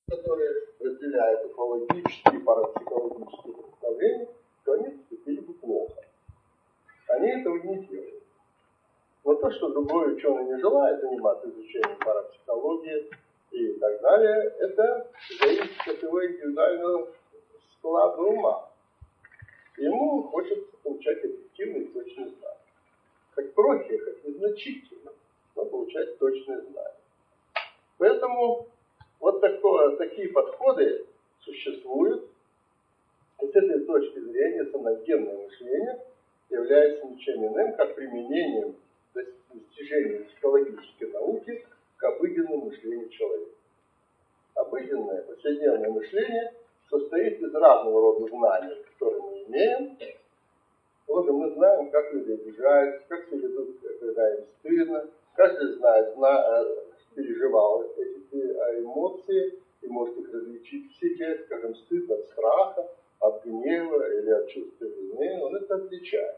которые разделяют уфологические и парапсихологические представления, то они поступили бы плохо. Они этого не делают. Но то, что другой ученый не желает заниматься изучением парапсихологии и так далее, это зависит от его индивидуального склада ума. Ему хочется получать объективные и точные знания. Хоть крохи, хоть незначительно, но получать точные знания. Поэтому вот такие подходы существуют. И с этой точки зрения саногенное мышление является ничем иным, как применением достижений психологической науки к обыденному мышлению человека. Обыденное, повседневное мышление состоит из разного рода знаний, которые мы имеем. Вот мы знаем, как люди обижаются, как себя ведут, когда им стыдно. Каждый переживал эти эмоции и может их различить в себе, скажем, стыд от страха, от гнева или от чувства вины, он это отличает.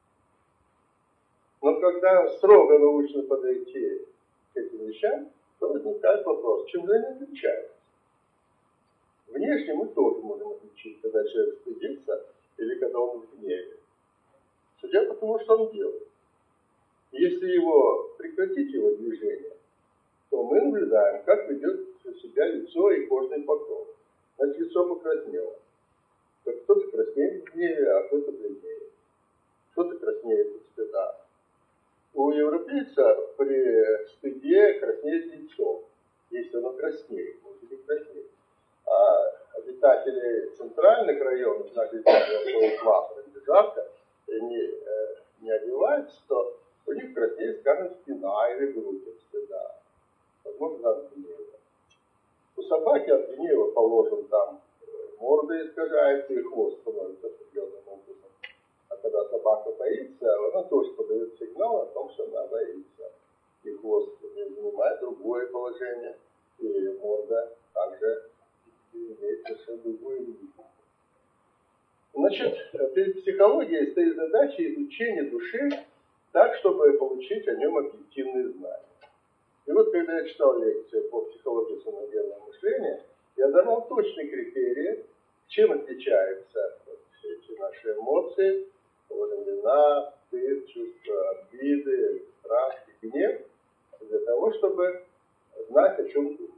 Но когда строго научно подойти к этим вещам, то возникает вопрос, чем же они отличаются? Внешне мы тоже можем отличить, когда человек стыдится или когда он в гневе. Судя по тому, что он делает. Если прекратить его движение, то мы наблюдаем, как ведет себя лицо и кожный покров. Значит, лицо покраснело. Кто-то краснеет в гневе, а кто-то бледнеет. Кто-то краснеет от стыда. У европейца при стыде краснеет лицо. Если оно краснеет, может не краснеет. А обитатели центральных районов, нашей страны, где жарко, и они не одеваются, то у них краснеет, скажем, спина или грудь от стыда. Возможно, от гнева. У собаки от гнева положен там морда искажается и хвост становится определенным образом. А когда собака боится, она тоже подает сигнал о том, что она боится. И хвост занимает другое положение, и морда также имеет совершенно другую видимость. Значит, перед психологией стоит задача изучения души так, чтобы получить о нем объективные знания. И вот когда я читал лекцию по психологии саногенного мышления, я давал точные критерии, чем отличаются все эти наши эмоции, вина, стыд, чувство обиды, страх и гнев, для того, чтобы знать, о чем думать.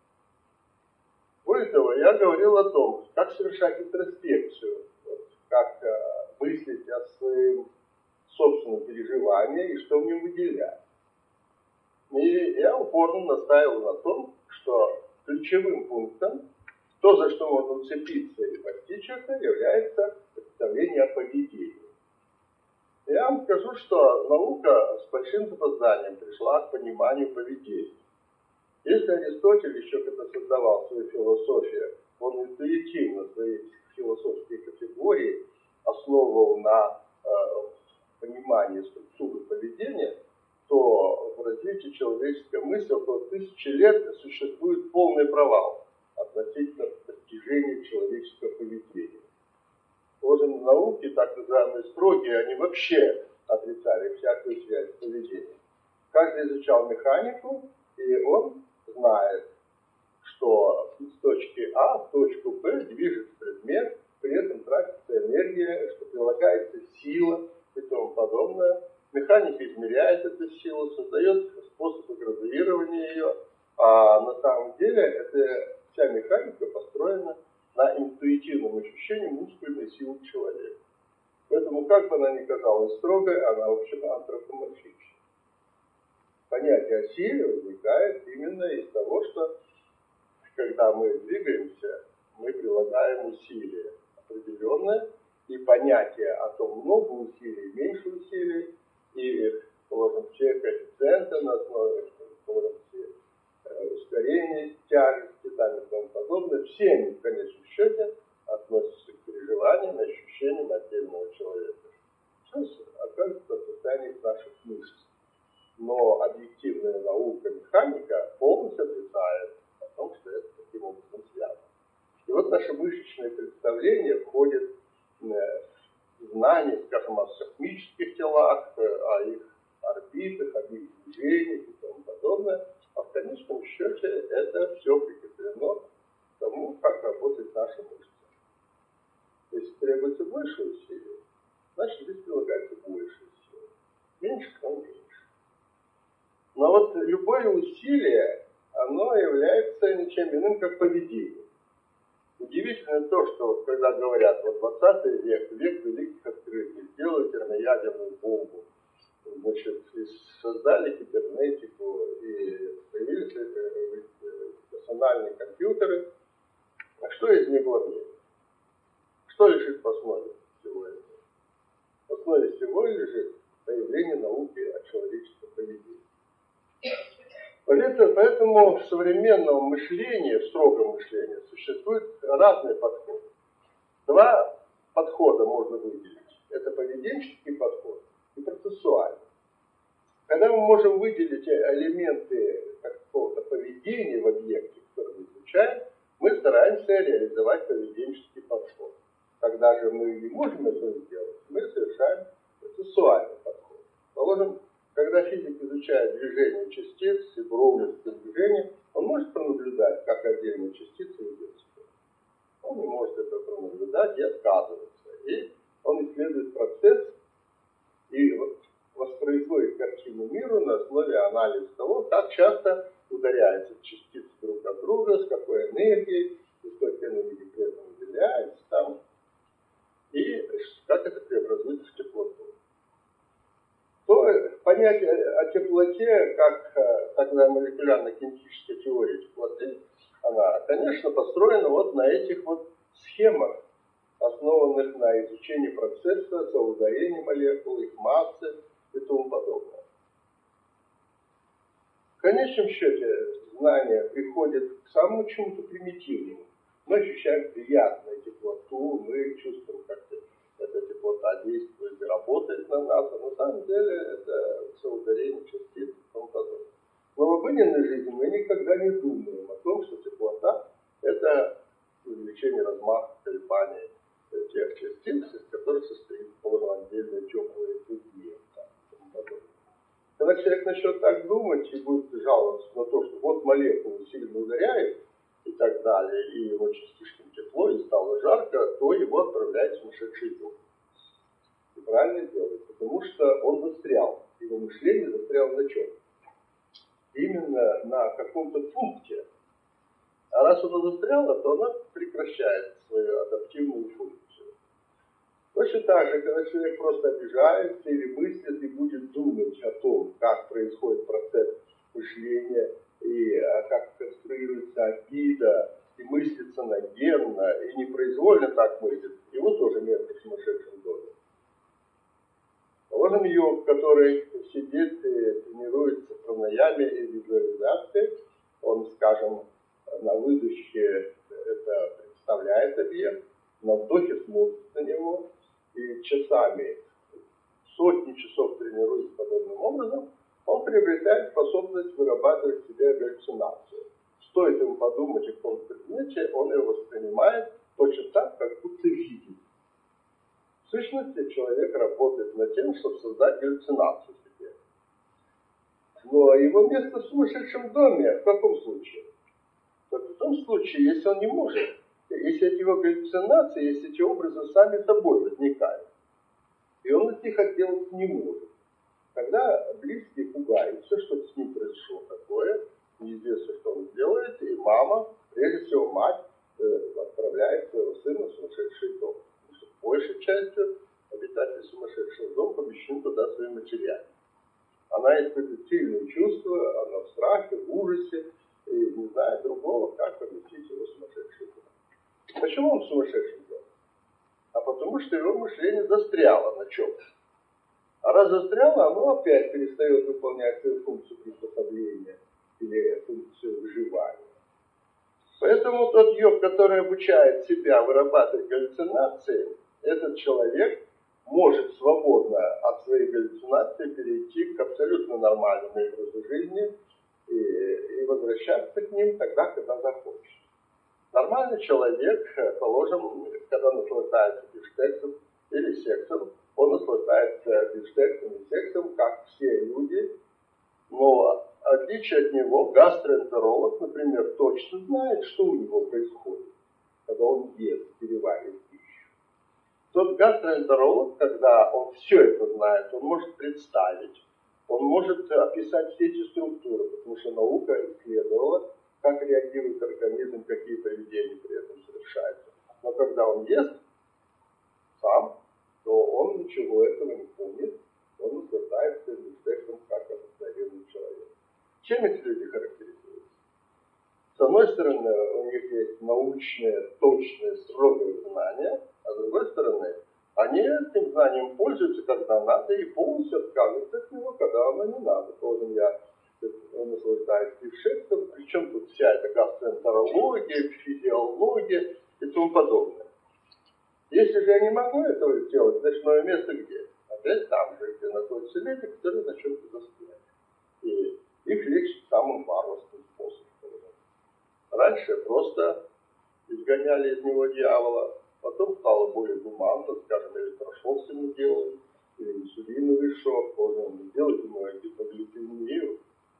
Более того, я говорил о том, как совершать интроспекцию, как мыслить о своем собственном переживании и что в нем выделять. И я упорно настаивал на том, что ключевым пунктом, то, за что можно уцепиться и постичь это, является представление о поведении. Я вам скажу, что наука с большим запозданием пришла к пониманию поведения. Если Аристотель еще когда создавал свою философию, он интуитивно свои философские категории основывал на понимании структуры поведения, то в развитии человеческой мысли около 1000 лет существует полный провал относительно достижения человеческого поведения. Положим, науки, так называемые строгие, они вообще отрицали всякую связь с поведением. Каждый изучал механику, и он знает, что с точки А в точку Б движется предмет, при этом тратится энергия, что прилагается сила и тому подобное. Механика измеряет эту силу, создает способы градуирования ее, а на самом деле эта вся механика построена на интуитивном ощущении мускульной силы человека. Поэтому, как бы она ни казалась строгой, она вообще-то антропоморфична. Понятие о силе возникает именно из того, что когда мы двигаемся, мы прилагаем усилия определенное, и понятие о том, много усилий, меньше усилий, и, положим, все коэффициенты на основе, положим, все ускорения, тяжести и тому подобное, все они в конечном счете относятся к переживаниям, ощущениям отдельного человека. Сейчас оказывается в состоянии наших мышц. Но объективная наука, механика полностью отрицает о том, что это таким образом связано. И вот наше мышечное представление входит в знание, скажем, о космических телах, о их орбитах, о их движениях и тому подобное. А в конечном счете это все прикреплено большую силу, значит здесь прилагается большая сила. Меньше, но меньше. Но вот любое усилие, оно является ничем иным, как поведение. Удивительно то, что вот, когда говорят, вот 20 век, век великих открытий, сделали термоядерную бомбу, значит, создали кибернетику и появились персональные компьютеры. А что из них было? Что лежит в основе всего этого? В основе всего лежит появление науки о человеческом поведении. Поэтому в современном мышлении, в строгом мышлении, существуют разные подходы. Два подхода можно выделить. Это поведенческий подход и процессуальный. Когда мы можем выделить элементы какого-то поведения в объекте, который мы изучаем, мы стараемся реализовать поведенческий подход. Когда же мы не можем это сделать, мы совершаем процессуальный подход. Положим, когда физик изучает движение частиц и ровность движения, он может пронаблюдать, как отдельные частицы ведут себя. Он не может это пронаблюдать и отказывается. И он исследует процесс и воспроизводит картину мира на основе анализа того, как часто ударяются частицы друг от друга, с какой энергией, и сколько энергии при этом выделяется там, и как это преобразуется в теплоту. То понятие о теплоте, как тогда молекулярно-кинетическая теория теплоты, она, конечно, построена вот на этих вот схемах, основанных на изучении процесса, соударения молекул, их массы и тому подобное. В конечном счете знание приходит к самому чему-то примитивному. Мы ощущаем приятную теплоту, мы чувствуем, как эта теплота действует и работает на нас, а на самом деле это соударение частиц и тому подобное. Но в обыденной жизни мы никогда не думаем о том, что теплота – это увеличение размаха колебаний тех частиц, из которых состоит отдельные теплые другие. Когда человек начнет так думать и будет жаловаться на то, что вот молекулы сильно ударяют и так далее, и его частичкам тепло, и стало жарко, то его отправляет в сумасшедший дом. И правильно делает, потому что он застрял. Его мышление застряло на чем? Именно на каком-то пункте. А раз оно застряло, то оно прекращает свою адаптивную функцию. Точно так же, когда человек просто обижается или мыслит и будет думать о том, как происходит процесс мышления, и как конструируется обида, и мыслится нагенно, и непроизвольно так мыслит, его тоже место в сумасшедшем доме. Положим, йог, который сидит и тренируется в пранаяме и визуализации, он, скажем, на выдохе это представляет объект, на вдохе смотрит на него, и часами, сотни часов тренируясь подобным образом, он приобретает способность вырабатывать в себе галлюцинацию. Стоит ему подумать о каком-то предмете, он его воспринимает точно так, как будто видит. В сущности, человек работает над тем, чтобы создать галлюцинацию в себе. Но его место в сумасшедшем доме в каком случае? Только в том случае, если он не может. Если эти его галлюцинации, если эти образы сами собой возникают. И он от них отделаться не может. Когда близкие пугаются, что с ним произошло такое, неизвестно, что он сделает, и мама, прежде всего мать, отправляет своего сына в сумасшедший дом. Потому что большей частью обитатели сумасшедшего дома помещены туда своими матерями. Она испытывает сильные чувства, она в страхе, в ужасе, и не знает другого, как поместить его в сумасшедший дом. Почему он сумасшедший доме? А потому что его мышление застряло на чем-то. А раз застряло, оно опять перестает выполнять свою функцию приспособления или функцию выживания. Поэтому тот йог, который обучает себя вырабатывать галлюцинации, этот человек может свободно от своих галлюцинаций перейти к абсолютно нормальному образу жизни и возвращаться к ним тогда, когда захочет. Нормальный человек, положим, когда наслаждается бифштексом или сексом, он наслаждается бифштексом и сексом, как все люди, но отличие от него, гастроэнтеролог, например, точно знает, что у него происходит, когда он ест, переваривает пищу. Тот гастроэнтеролог, когда он все это знает, он может представить, он может описать все эти структуры, потому что наука исследовала, как реагирует организм, какие поведения при этом совершаются. Но когда он ест сам, то он ничего этого не помнит, он наслаждается эффектом, как обыкновенный человек. Чем эти люди характеризуются? С одной стороны, у них есть научное, точное, строгое знание, а с другой стороны, они этим знанием пользуются, когда надо, и полностью отказываются от него, когда оно не надо. Должен я наслаждаюсь эффектом, причем тут вся эта гастроэнтерология, физиология и тому подобное. Если же я не могу этого сделать, значит, мое место где? Опять там же, где находятся люди, которые на чем-то застряли. И их лечат самым варварским способом. Раньше просто изгоняли из него дьявола, потом стало более гуманно, скажем, электрошок ему делают, или инсулиновый шок, можно делать ему гипогликемию,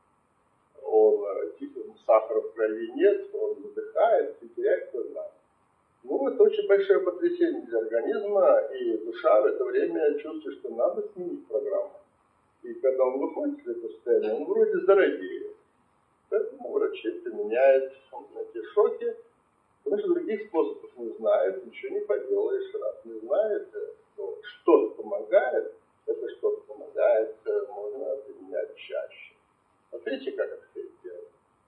сахара в крови нет, он задыхает и теряет сознание. Ну, это очень большое потрясение для организма, и душа в это время чувствует, что надо сменить программу. И когда он выходит из этого состояния, он вроде здоровеет. Поэтому врачи применяют эти шоки, потому что других способов не знают, ничего не поделаешь. Раз не знает, то что-то помогает, это что-то помогает, можно применять чаще. Смотрите, как это делать.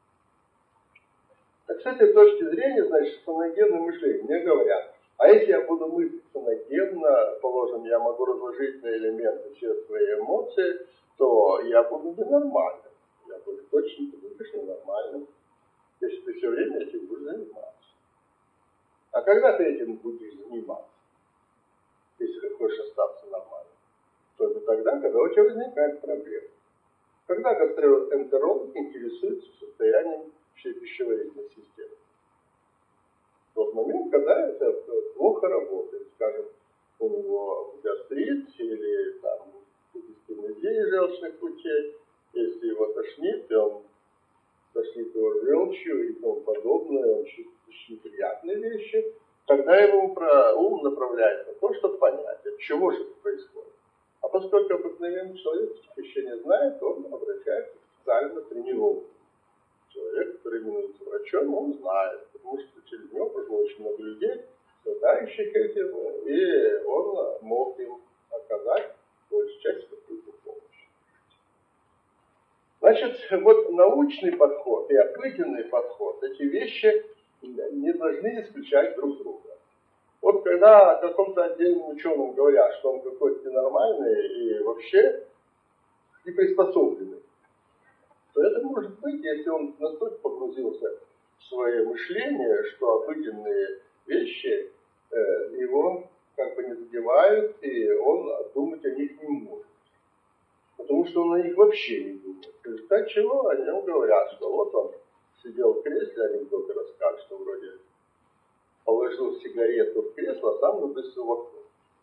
Так с этой точки зрения, значит, саногенное мышление. Мне говорят, а если я буду мыслить саногенно, положим, я могу разложить на элементы все свои эмоции, то я буду ненормальным. Я буду точно будешь ненормальным, если ты все время этим будешь заниматься. А когда ты этим будешь заниматься, если ты хочешь остаться нормальным, то это тогда, когда у тебя возникает проблема. Когда гастроэнтеролог интересуется состоянием всей пищеварительной системы. В тот момент, когда это плохо работает, скажем, у него гастрит или там дистемезия желчных путей, если его тошнит, и он тошнит его желчью и тому подобное, он чувствует неприятные вещи, тогда его ум направляет на то, чтобы понять, от чего же это происходит. А поскольку обыкновенный человек еще не знает, он обращается к специально тренированному. Человек, который именуется врачом, он знает, потому что через него прошло очень много людей, страдающих этим, и он мог им оказать большую часть какую-то помощь. Значит, вот научный подход и обыденный подход, эти вещи не должны исключать друг друга. Вот когда какому-то отдельному ученому говорят, что он какой-то ненормальный и вообще не приспособленный, то это может быть, если он настолько погрузился в свое мышление, что обыденные вещи его как бы не задевают, и он думать о них не может. Потому что он о них вообще не думает. В результате чего о нем говорят, что вот он сидел в кресле, анекдоты расскажут, что вроде положил сигарету в кресло, а сам выбросил в окно.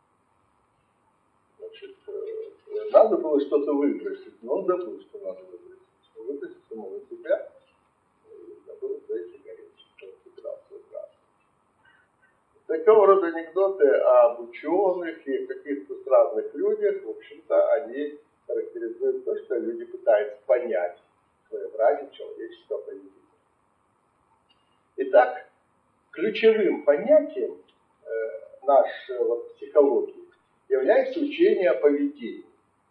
Значит, надо было что-то выбросить, но он забыл, что надо выбросить. Выбросить самого себя, и забыл свои сигареты, что он собирался выбрасывать. Такого рода анекдоты об ученых и каких-то странных людях, в общем-то, они характеризуют то, что люди пытаются понять своеобразие человеческого поведения. Итак, ключевым понятием нашей психологии является учение о поведении.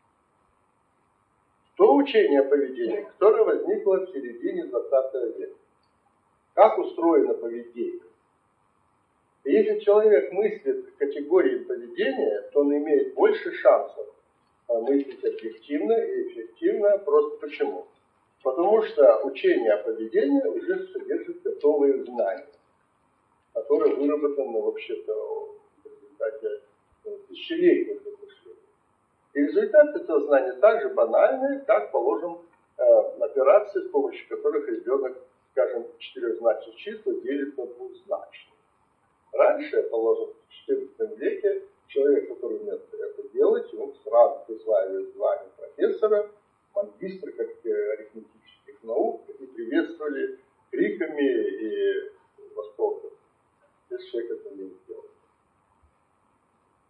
То учение о поведении, которое возникло в середине 20 века. Как устроено поведение? И если человек мыслит в категории поведения, то он имеет больше шансов мыслить объективно и эффективно. Просто почему? Потому что учение о поведении уже содержит готовые знания, которые выработаны вообще-то в результате тысячелетних размышлений. И результат этого знания так же банальный, как, положим, операции, с помощью которых ребенок, скажем, четырехзначные числа делит на двузначные. Раньше, положим, в XIV веке человек, который умеет это делать, ему сразу присваивали звание профессора, магистра как арифметических наук и приветствовали криками и восторгом. Если человек это не сделал.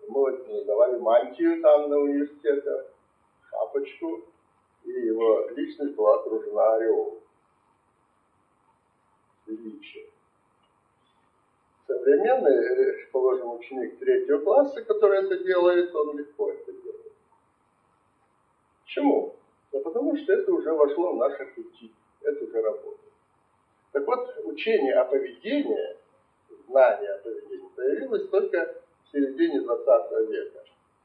надевали мантию там на университете, шапочку, и его личность была окружена ореолом. Величие. Современный, положим, ученик 3 класса, который это делает, он легко это делает. Почему? Да потому что это уже вошло в наш аппетит, это уже работает. Так вот, учение о поведении, знание о поведении появилось только в середине 20 века.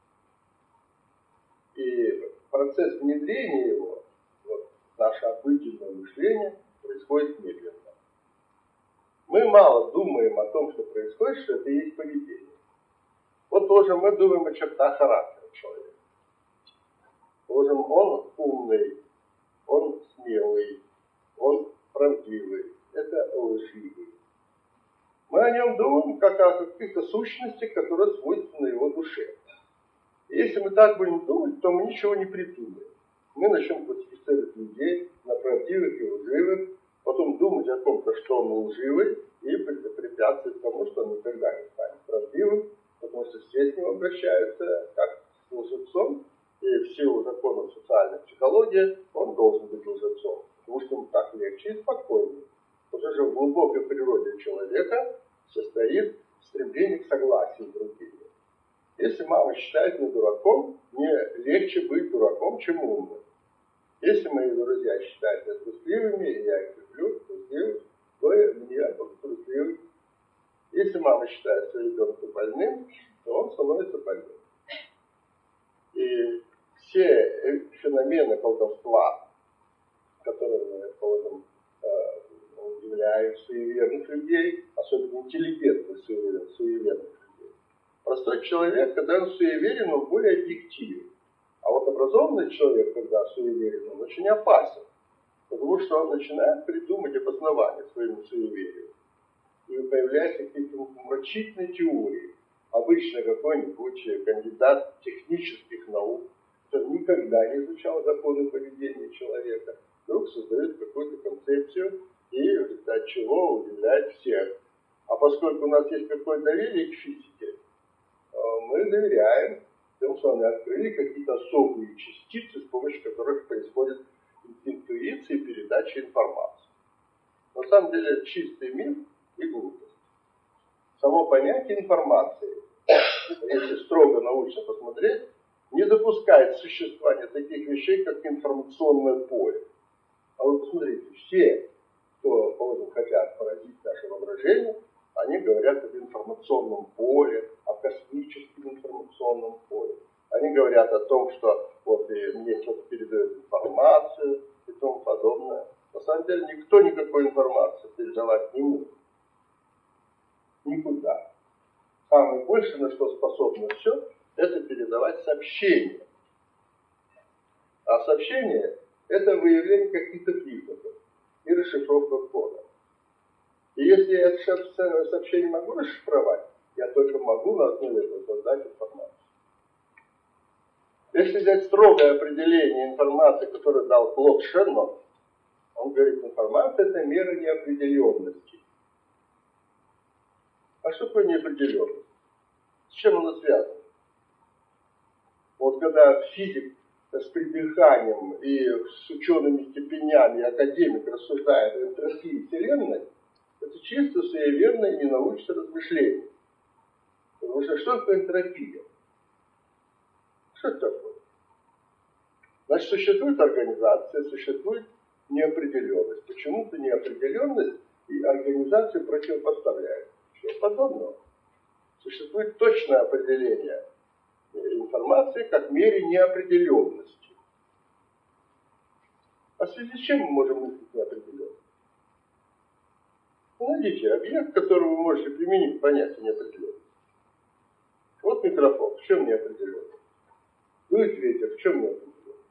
И процесс внедрения его, вот, наше обыденное мышление, происходит медленно. Мы мало думаем о том, что происходит, что это и есть поведение. Вот тоже мы думаем о чертах характера человека. Положим, он умный, он смелый, он правдивый, это лживый. Мы о нем думаем как о каких-то сущностях, которые свойственны его душе. И если мы так будем думать, то мы ничего не придумаем. Мы начнем классифицировать людей на правдивых и лживых, потом думать о том, что он лживый, и препятствовать тому, что он никогда не станет правдивым, потому что все с ним обращаются как с лжецом, и в силу законов социальной психологии он должен быть лжецом, потому что ему так легче и спокойнее. Потому что в глубокой природе человека состоит стремление к согласию с другими. Если мама считает меня дураком, мне легче быть дураком, чем умным. Если мои друзья считают меня трусливыми, и я их люблю, трусливым, то мне буду трусливым. Если мама считает своего ребенка больным, то он становится больным. И все феномены колдовства, которые, положим, удивляют суеверных людей, особенно интеллигентных суеверных людей. Простой человек, когда он суеверен, он более объективен. А вот образованный человек, когда суеверен, он очень опасен. Потому что он начинает придумать обоснование своему суеверию. И появляются какие-то умопомрачительные теории. Обычно какой-нибудь кандидат технических наук, который никогда не изучал законы поведения человека, вдруг создает какую-то концепцию и в результате чего удивляет всех. А поскольку у нас есть какое-то доверие к физике, мы доверяем тем, что они открыли какие-то особые частицы, с помощью которых происходит интуиция и передача информации. На самом деле чистый миф и глупость. Само понятие информации, если строго научно посмотреть, не допускает существования таких вещей, как информационное поле. А вы посмотрите, все, кто, положим, хотят поразить наше воображение, они говорят об информационном поле, о космическом информационном поле. Они говорят о том, что вот и мне кто-то передает информацию и тому подобное. На самом деле никто никакой информации передавать не может. Никуда. Самое большее, на что способно все, это передавать сообщения. А сообщение – это выявление каких-то признаков и расшифровка кода. И если я это сообщение могу расшифровать, я только могу на основе этого создать информацию. Если взять строгое определение информации, которое дал Клод Шеннон, он говорит, информация – это мера неопределенности. А что такое неопределенность? С чем она связана? Вот когда физик с придыханием и с учеными степенями академик рассуждает о энтропии Вселенной, это чисто суеверное и ненаучное размышление. Потому что такое энтропия? Что это такое? Значит, существует организация, существует неопределенность. Почему-то неопределенность и организацию противопоставляют. Чего подобного? Существует точное определение информации как мере неопределенности. А в связи с чем мы можем мыслить неопределенность? Найдите объект, который вы можете применить к понятию неопределенности. Вот микрофон, в чем неопределенность? Дует ветер, в чем неопределенность?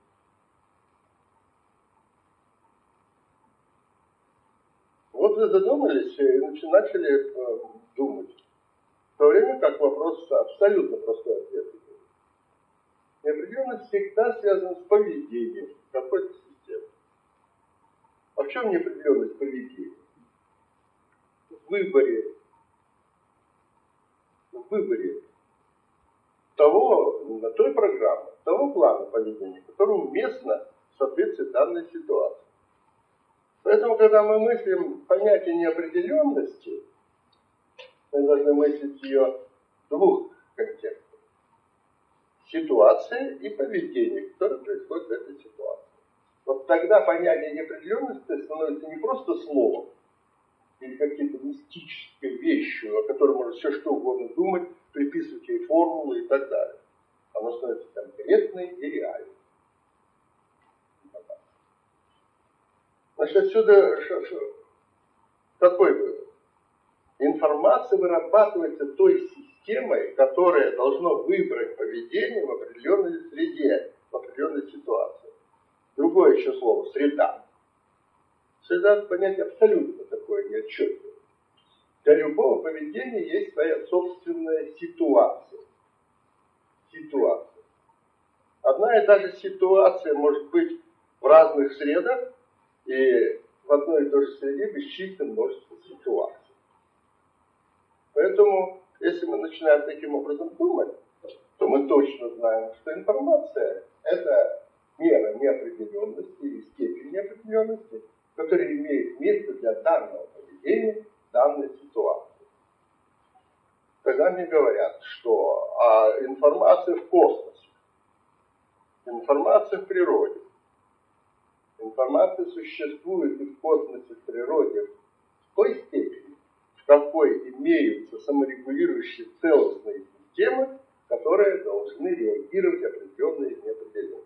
Вот вы задумались и начали думать. В то время как вопрос абсолютно простой ответ. Неопределенность всегда связана с поведением какой-то системы. А в чем неопределенность поведения? В выборе. той программы, того плана поведения, который уместно в соответствии данной ситуации. Поэтому, когда мы мыслим понятие неопределенности, мы должны мыслить ее в двух контекстах. Ситуация и поведение, которое происходит в этой ситуации. Вот тогда понятие неопределенности становится не просто словом или какой-то мистической вещью, о которой можно все что угодно думать, приписывать ей формулы и так далее. Оно становится конкретной и реальной. Значит, отсюда какой вывод? Информация вырабатывается той системой, которая должна выбрать поведение в определенной среде, в определенной ситуации. Другое еще слово – среда. Среда – это понятие абсолютно такое неотчетливое. Для любого поведения есть своя собственная ситуация. Ситуация. Одна и та же ситуация может быть в разных средах, и в одной и той же среде бесчисленное множество ситуаций. Поэтому, если мы начинаем таким образом думать, то мы точно знаем, что информация – это мера неопределенности или степень неопределенности, которая имеет место для данного поведения, данной ситуации. Когда мне говорят, что информация в космосе, информация в природе, информация существует и в космосе, в природе в той степени, в какой имеются саморегулирующие целостные системы, которые должны реагировать определенно и неопределенно.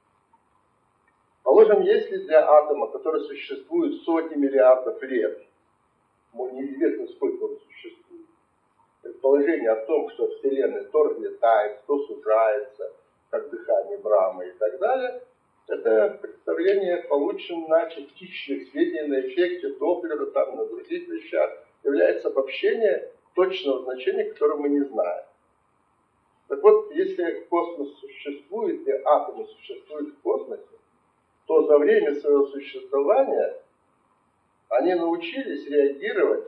Положим, если для атома, который существует сотни миллиардов лет, неизвестно, сколько он существует, предположение о том, что Вселенная то разлетается, то сужается, как дыхание Брахмы и так далее, это представление получено на частичных сведениях, на эффекте Доплера, там, на других вещах, является обобщение точного значения, которое мы не знаем. Так вот, если космос существует, и атомы существуют в космосе, то за время своего существования они научились реагировать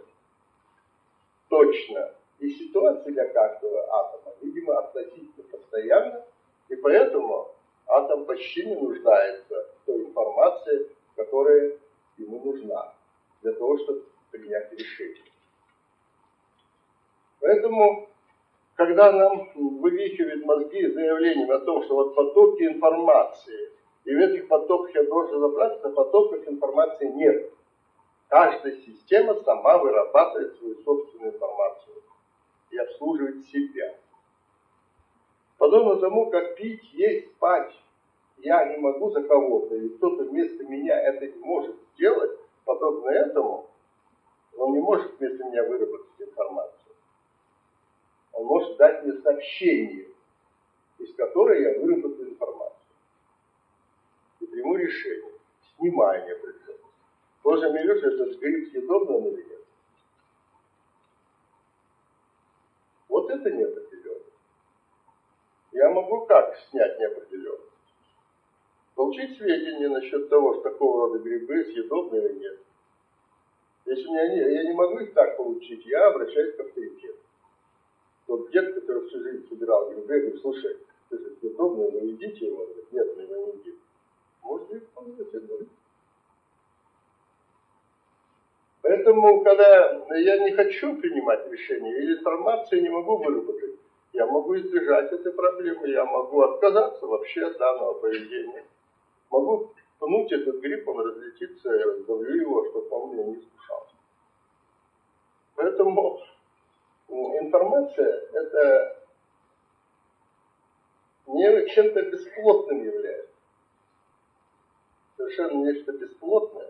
точно. И ситуация для каждого атома, видимо, относительно постоянна, и поэтому атом почти не нуждается в той информации, которая ему нужна для того, чтобы принять решение. Поэтому, когда нам вывихивают мозги заявлением о том, что вот потоки информации, и в этих потоках я должен разобраться, в потоках информации нет. Каждая система сама вырабатывает свою собственную информацию и обслуживает себя. Подобно тому, как пить, есть, спать, я не могу за кого-то, или кто-то вместо меня это не может сделать, подобно этому, он не может вместо меня выработать информацию. Он может дать мне сообщение, из которой я выработаю информацию. И приму решение, снимаю неопределенность. Тоже имею, что этот гриб съедобный он или нет. Вот это неопределенность. Я могу как снять неопределенность? Получить сведения насчет того, что такого рода грибы съедобны или нет. Если я не могу их так получить, я обращаюсь к авторитету. Тот дед, который всю жизнь собирал грибы, говорит: слушай, это съедобное, но едите его. Нет, мы его не едим. Может быть, вполне съедобное. Поэтому, когда я не хочу принимать решения, или информацию не могу выработать, я могу избежать этой проблемы, я могу отказаться вообще от данного поведения. Могу пнуть этот гриб, он разлетится, я раздавлю его, чтобы он меня не скушался. Поэтому информация – это не чем-то бесплотным является. Совершенно нечто бесплотное.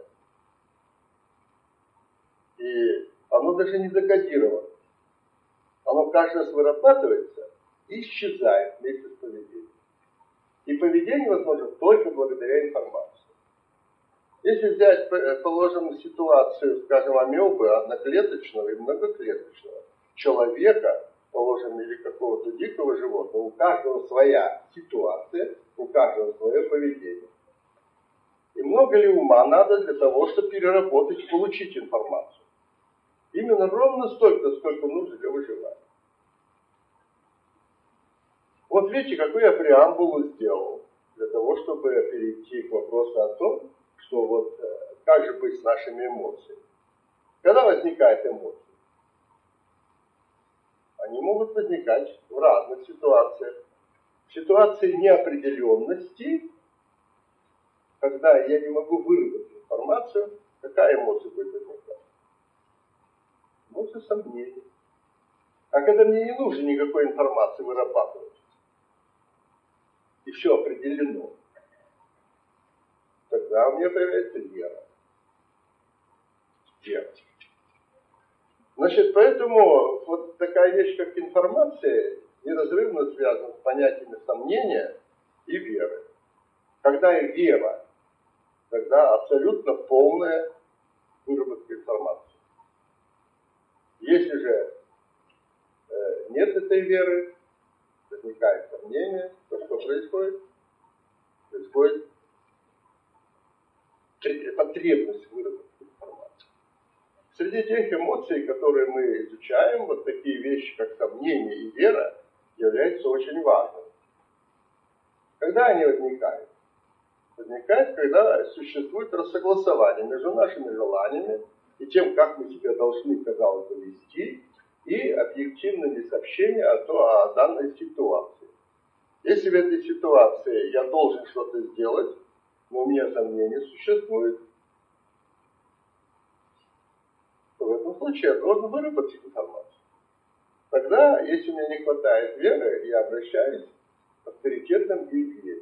И оно даже не закодировано. Оно каждый раз вырабатывается и исчезает вместе с поведением. И поведение возможно только благодаря информации. Если взять, положим, ситуацию, скажем, амебы, одноклеточного и многоклеточного, человека, положим, или какого-то дикого животного, у каждого своя ситуация, у каждого свое поведение. И много ли ума надо для того, чтобы переработать и получить информацию? Именно ровно столько, сколько нужно для выживания. Вот видите, какую я преамбулу сделал для того, чтобы перейти к вопросу о том, что вот как же быть с нашими эмоциями. Когда возникает эмоция? Они могут возникать в разных ситуациях. В ситуации неопределенности, когда я не могу выработать информацию, какая эмоция будет возникать? Эмоция сомнений. А когда мне не нужно никакой информации вырабатывать, и все определено, тогда у меня появляется вера. Вера. Значит, поэтому вот такая вещь, как информация, неразрывно связана с понятиями сомнения и веры. Когда и вера, тогда абсолютно полная выработка информации. Если же нет этой веры, возникает сомнение, то что происходит? Происходит потребность выработки информации. Среди тех эмоций, которые мы изучаем, вот такие вещи, как сомнение и вера, являются очень важными. Когда они возникают? Возникает, когда существует рассогласование между нашими желаниями и тем, как мы себя должны, казалось бы, вести, и объективными сообщениями о данной ситуации. Если в этой ситуации я должен что-то сделать, но у меня сомнения существуют, то в этом случае я должен выработать информацию. Тогда, если у меня не хватает веры, я обращаюсь к авторитетам и вере.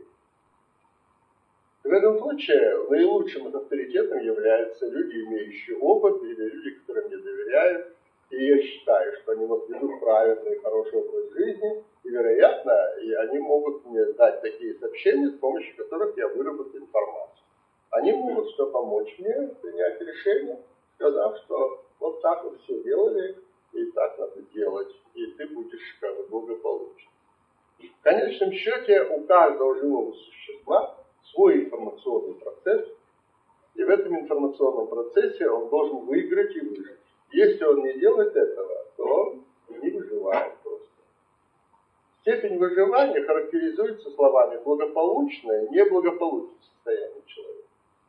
В этом случае наилучшим авторитетом являются люди, имеющие опыт, или люди, которым мне доверяют. И я считаю, что они вот ведут правильный и хороший образ жизни, и, вероятно, они могут мне дать такие сообщения, с помощью которых я выработаю информацию. Они могут что помочь мне принять решение, сказав, что вот так вот все делали, и так надо делать, и ты будешь как бы благополучен. В конечном счете у каждого живого существа свой информационный процесс, и в этом информационном процессе он должен выиграть и выжить. Если он не делает этого, то он не выживает просто. Степень выживания характеризуется словами благополучное, неблагополучное состояние человека.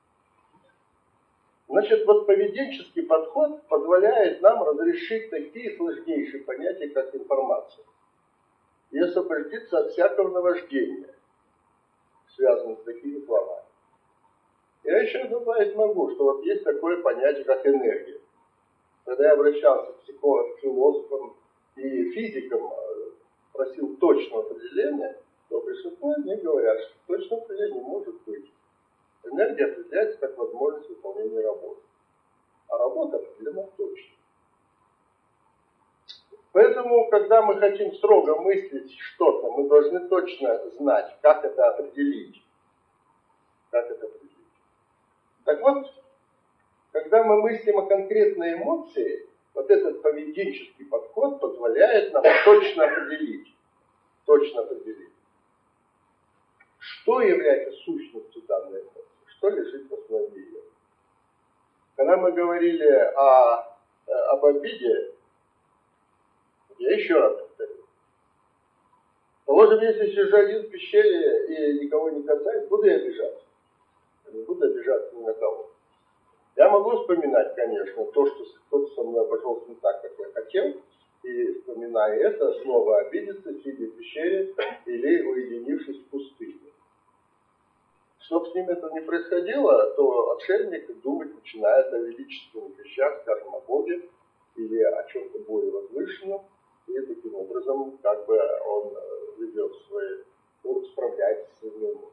Значит, вот поведенческий подход позволяет нам разрешить такие сложнейшие понятия, как информация, и освободиться от всякого наваждения, связанного с такими словами. Я еще добавить могу, что вот есть такое понятие, как энергия. Когда я обращался к психологам, философам и физикам, просил точного определения, то большинство из них говорят, что точного определения не может быть. Энергия определяется как возможность выполнения работы. А работа определена точно. Поэтому, когда мы хотим строго мыслить что-то, мы должны точно знать, как это определить. Как это определить. Так вот, когда мы мыслим о конкретной эмоции, вот этот поведенческий подход позволяет нам точно определить, что является сущностью данной эмоции, что лежит в основе ее. Когда мы говорили об обиде, я еще раз повторю. Положим, если сижу один в пещере и никого не касаюсь, буду я обижаться. Не буду обижаться ни на кого. Я могу вспоминать, конечно, то, что кто-то со мной обошелся не так, как я хотел, и, вспоминая это, снова обидеться, сидя в пещере или уединившись в пустыне. Чтобы с ним это не происходило, то отшельник думать начинает о величественных вещах, скажем, о Боге или о чем-то более возвышенном, и таким образом как бы он ведет справляется с своими эмоциями.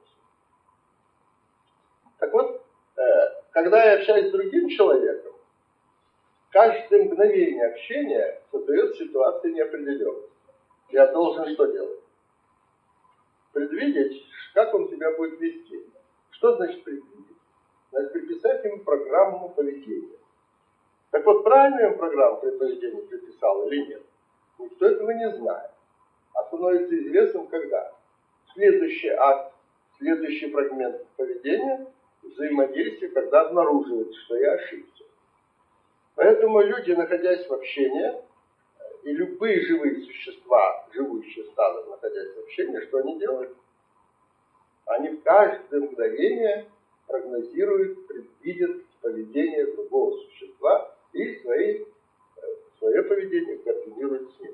Так вот, когда я общаюсь с другим человеком, каждое мгновение общения создает ситуацию неопределенности. Я должен что делать? Предвидеть, как он себя будет вести. Что значит предвидеть? Значит, приписать ему программу поведения. Так вот, правильную ему программу поведения приписал или нет? Никто этого не знает. А становится известным когда? Следующий акт, следующий фрагмент поведения – взаимодействие, когда обнаруживается, что я ошибся. Поэтому люди, находясь в общении, и любые живые существа, живущие стадом, находясь в общении, что они делают? Они в каждое мгновение прогнозируют, предвидят поведение другого существа и свое поведение координируют с ним.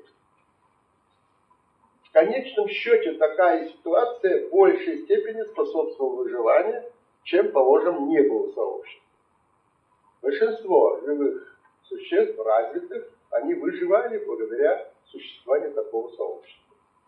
В конечном счете такая ситуация в большей степени способствовала выживанию, чем, положим, не было сообщества. Большинство живых существ, развитых, они выживали благодаря существованию такого сообщества.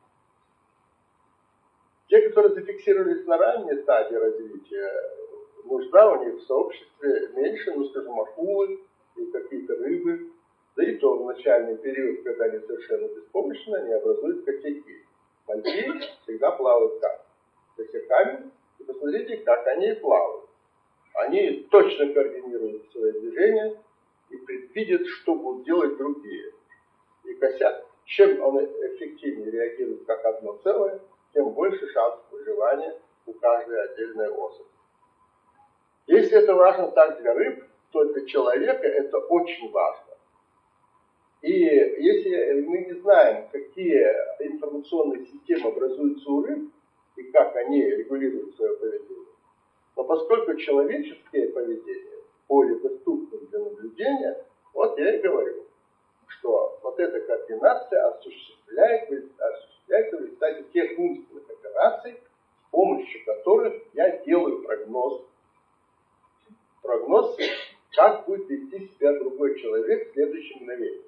Те, которые зафиксировались на ранней стадии развития, нужда у них в сообществе меньше, ну, скажем, акулы и какие-то рыбы, да и то в начальный период, когда они совершенно беспомощны, они образуют косяки. Мальки всегда плавают как? Косяками, и посмотрите, как они плавают. Они точно координируют свои движения и предвидят, что будут делать другие. И косяк, чем он эффективнее реагирует как одно целое, тем больше шансов выживания у каждой отдельной особи. Если это важно так для рыб, то для человека это очень важно. И если мы не знаем, какие информационные системы образуются у рыб, и как они регулируют свое поведение, но поскольку человеческое поведение более доступно для наблюдения, вот я и говорю, что вот эта координация осуществляется в результате тех умственных операций, с помощью которых я делаю прогноз. Прогноз, как будет вести себя другой человек в следующем мгновении.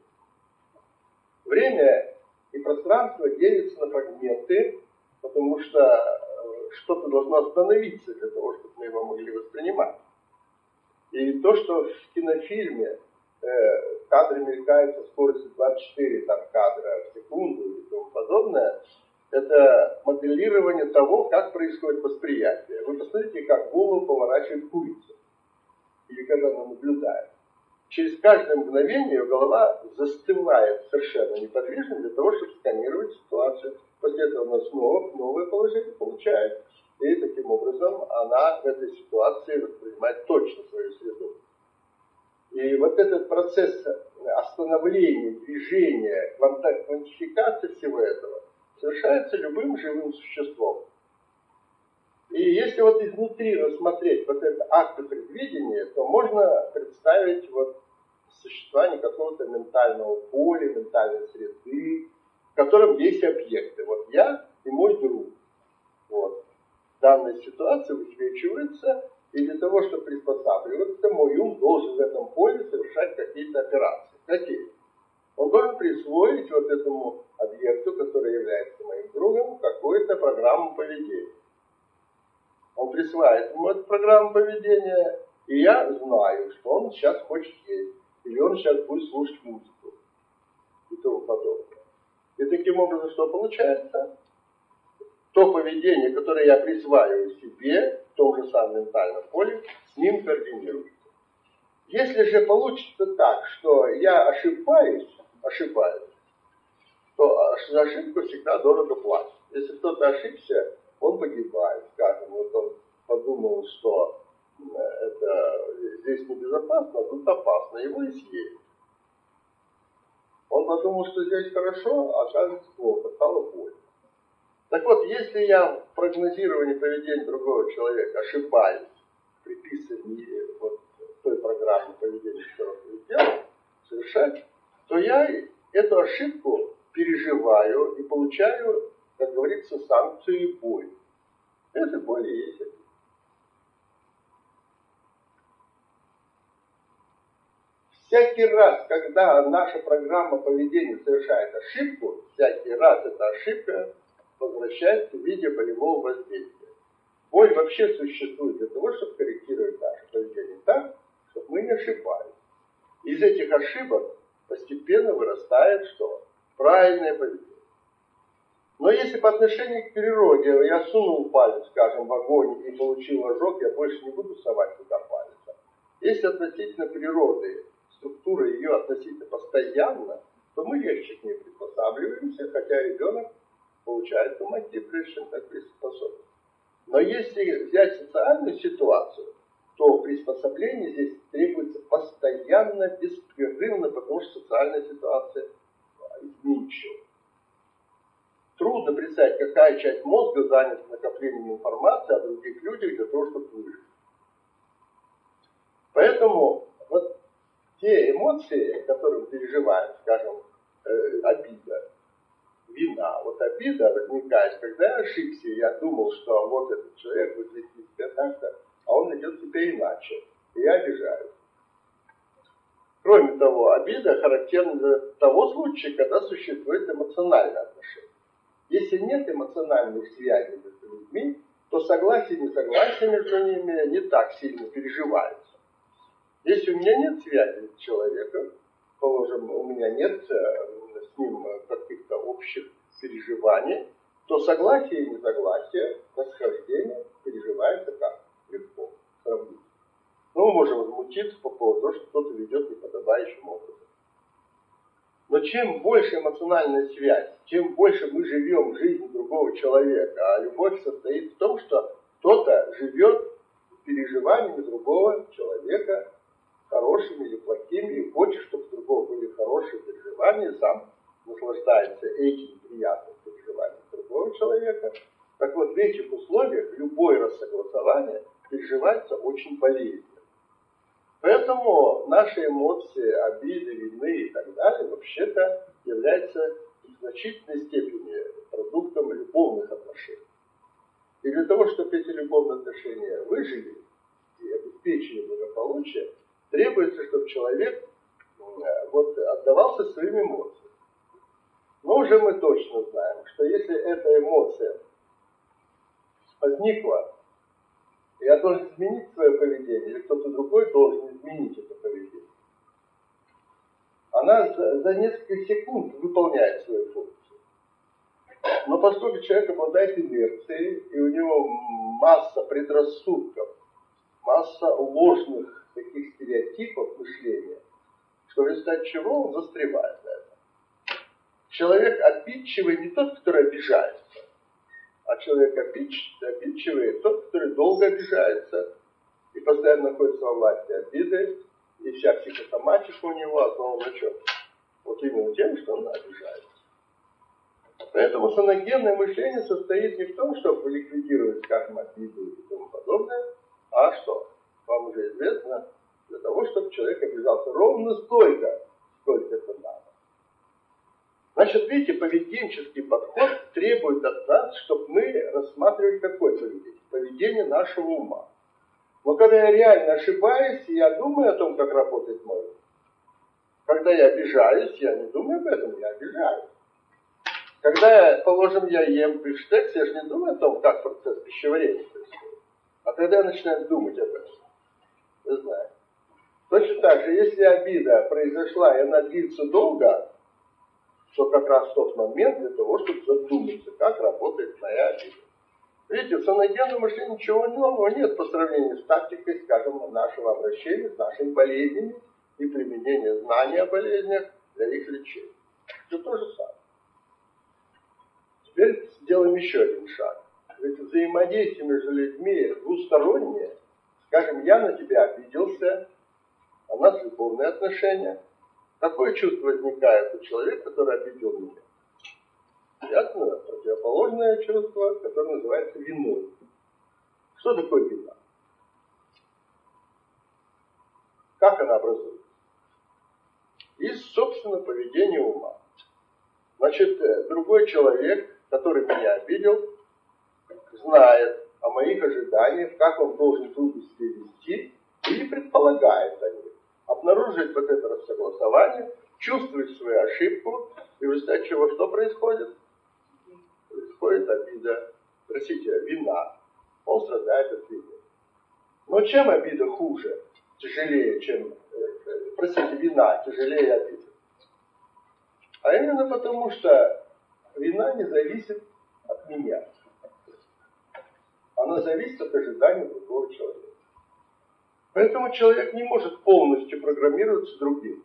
Время и пространство делятся на фрагменты, потому что что-то должно остановиться для того, чтобы мы его могли воспринимать. И то, что в кинофильме кадры мелькают со скоростью 24 кадра в секунду и тому подобное, это моделирование того, как происходит восприятие. Вы посмотрите, как голову поворачивает курица, или когда она наблюдает. Через каждое мгновение ее голова застывает совершенно неподвижно для того, чтобы сканировать ситуацию. После этого она снова новое положение получает. И таким образом она в этой ситуации воспринимает точно свою среду. И вот этот процесс остановления, движения, квантификации всего этого совершается любым живым существом. И если вот изнутри рассмотреть вот это акты предвидения, то можно представить вот существование какого-то ментального поля, ментальной среды, в котором есть объекты. Вот я и мой друг. Вот. Данная ситуация высвечивается, и для того, чтобы приспосабливаться, мой ум должен в этом поле совершать какие-то операции. Какие? Он должен присвоить вот этому объекту, который является моим другом, какую-то программу поведения. Он присваивает ему эту программу поведения, и я знаю, что он сейчас хочет есть, или он сейчас будет слушать музыку, и тому подобное. И таким образом, что получается? То поведение, которое я присваиваю себе, в том же самом ментальном поле, с ним координируется. Если же получится так, что я ошибаюсь, то за ошибку всегда дорого платить. Если кто-то ошибся, он погибает, скажем, вот он подумал, что это здесь небезопасно, а тут опасно, его и съели. Он подумал, что здесь хорошо, а оказывается плохо, стало больно. Так вот, если я в прогнозировании поведения другого человека ошибаюсь, приписывая вот той программе поведения, которую он сделал, совершать, то я эту ошибку переживаю и получаю, как говорится, санкцию и боль. Это боль и есть. Всякий раз, когда наша программа поведения совершает ошибку, всякий раз эта ошибка возвращается в виде болевого воздействия. Боль вообще существует для того, чтобы корректировать наше поведение так, чтобы мы не ошибались. Из этих ошибок постепенно вырастает что? Правильное поведение. Но если по отношению к природе я сунул палец, скажем, в огонь и получил ожог, я больше не буду совать туда палец. Если относительно природы структура ее относительно постоянна, то мы легче к ней приспосабливаемся, хотя ребенок получает умати, прежде чем так приспособиться. Но если взять социальную ситуацию, то приспособление здесь требуется постоянно, беспрерывно, потому что социальная ситуация изменчив. Трудно представить, какая часть мозга занята накоплением информации о других людях для того, чтобы выжить. Поэтому вот те эмоции, которые мы переживаем, скажем, обида, вина. Вот обида возникает, когда я ошибся, я думал, что вот этот человек будет вести себя так-то, а он ведет себя иначе, и я обижаюсь. Кроме того, обида характерна для того случая, когда существует эмоциональное отношение. Если нет эмоциональных связей между людьми, то согласие и несогласие между ними не так сильно переживаются. Если у меня нет связи с человеком, положим, у меня нет с ним каких-то общих переживаний, то согласие и несогласие, расхождение переживается как легко, сравнительно. Но мы можем возмутиться по поводу того, что кто-то ведет неподобающим образом. Но чем больше эмоциональная связь, чем больше мы живем жизнью другого человека, а любовь состоит в том, что кто-то живет переживаниями другого человека, хорошими или плохими, и хочет, чтобы у другого были хорошие переживания, сам наслаждается этим приятным переживанием другого человека. Так вот, в этих условиях любое рассогласование переживается очень болезненно. Поэтому наши эмоции, обиды, вины и так далее вообще-то являются в значительной степени продуктом любовных отношений. И для того, чтобы эти любовные отношения выжили и обеспечили благополучие, требуется, чтобы человек отдавался своим эмоциям. Но уже мы точно знаем, что если эта эмоция возникла, я должен изменить свое поведение, или кто-то другой должен изменить это поведение, она за несколько секунд выполняет свою функцию. Но поскольку человек обладает инерцией, и у него масса предрассудков, масса ложных таких стереотипов мышления, что в результате чего он застревает на этом. Человек обидчивый не тот, который обижается, а человек обидчивый тот, который долго обижается и постоянно находится во власти обиды, и вся психосоматика у него основана на чем? Вот именно тем, что он обижается. Поэтому саногенное мышление состоит не в том, чтобы ликвидировать, скажем, обиду и тому подобное, а что? Вам уже известно, для того, чтобы человек обижался ровно столько, сколько это надо. Значит, видите, поведенческий подход требует от нас, чтобы мы рассматривали какое поведение? Поведение нашего ума. Но когда я реально ошибаюсь, я думаю о том, как работает мой ум. Когда я обижаюсь, я не думаю об этом, я обижаюсь. Когда, положим, я ем бифштекс, я же не думаю о том, как процесс пищеварения происходит. А когда я начинаю думать об этом, вы знаете. Точно так же, если обида произошла, и она длится долго, то как раз тот момент для того, чтобы задуматься, как работает моя обида. Видите, в саногенном мышлении ничего нового нет по сравнению с тактикой, скажем, нашего обращения с нашими болезнями и применения знаний о болезнях для их лечения. Все то же самое. Теперь сделаем еще один шаг. Ведь взаимодействие между людьми двустороннее. Скажем, я на тебя обиделся, а у нас любовные отношения. Какое чувство возникает у человека, который обидел меня? Ясно? Противоположное чувство, которое называется виной. Что такое вина? Как она образуется? Из собственного поведения ума. Значит, другой человек, который меня обидел, знает о моих ожиданиях, как он должен трудно себя вести, и предполагает о них. Обнаруживает вот это рассогласование, чувствует свою ошибку, и в результате чего что происходит? Происходит обида, вина. Он страдает от вины. Но чем обида хуже, тяжелее, чем, вина тяжелее обиды? А именно потому, что вина не зависит от меня. Она зависит от ожиданий другого человека. Поэтому человек не может полностью программироваться другим.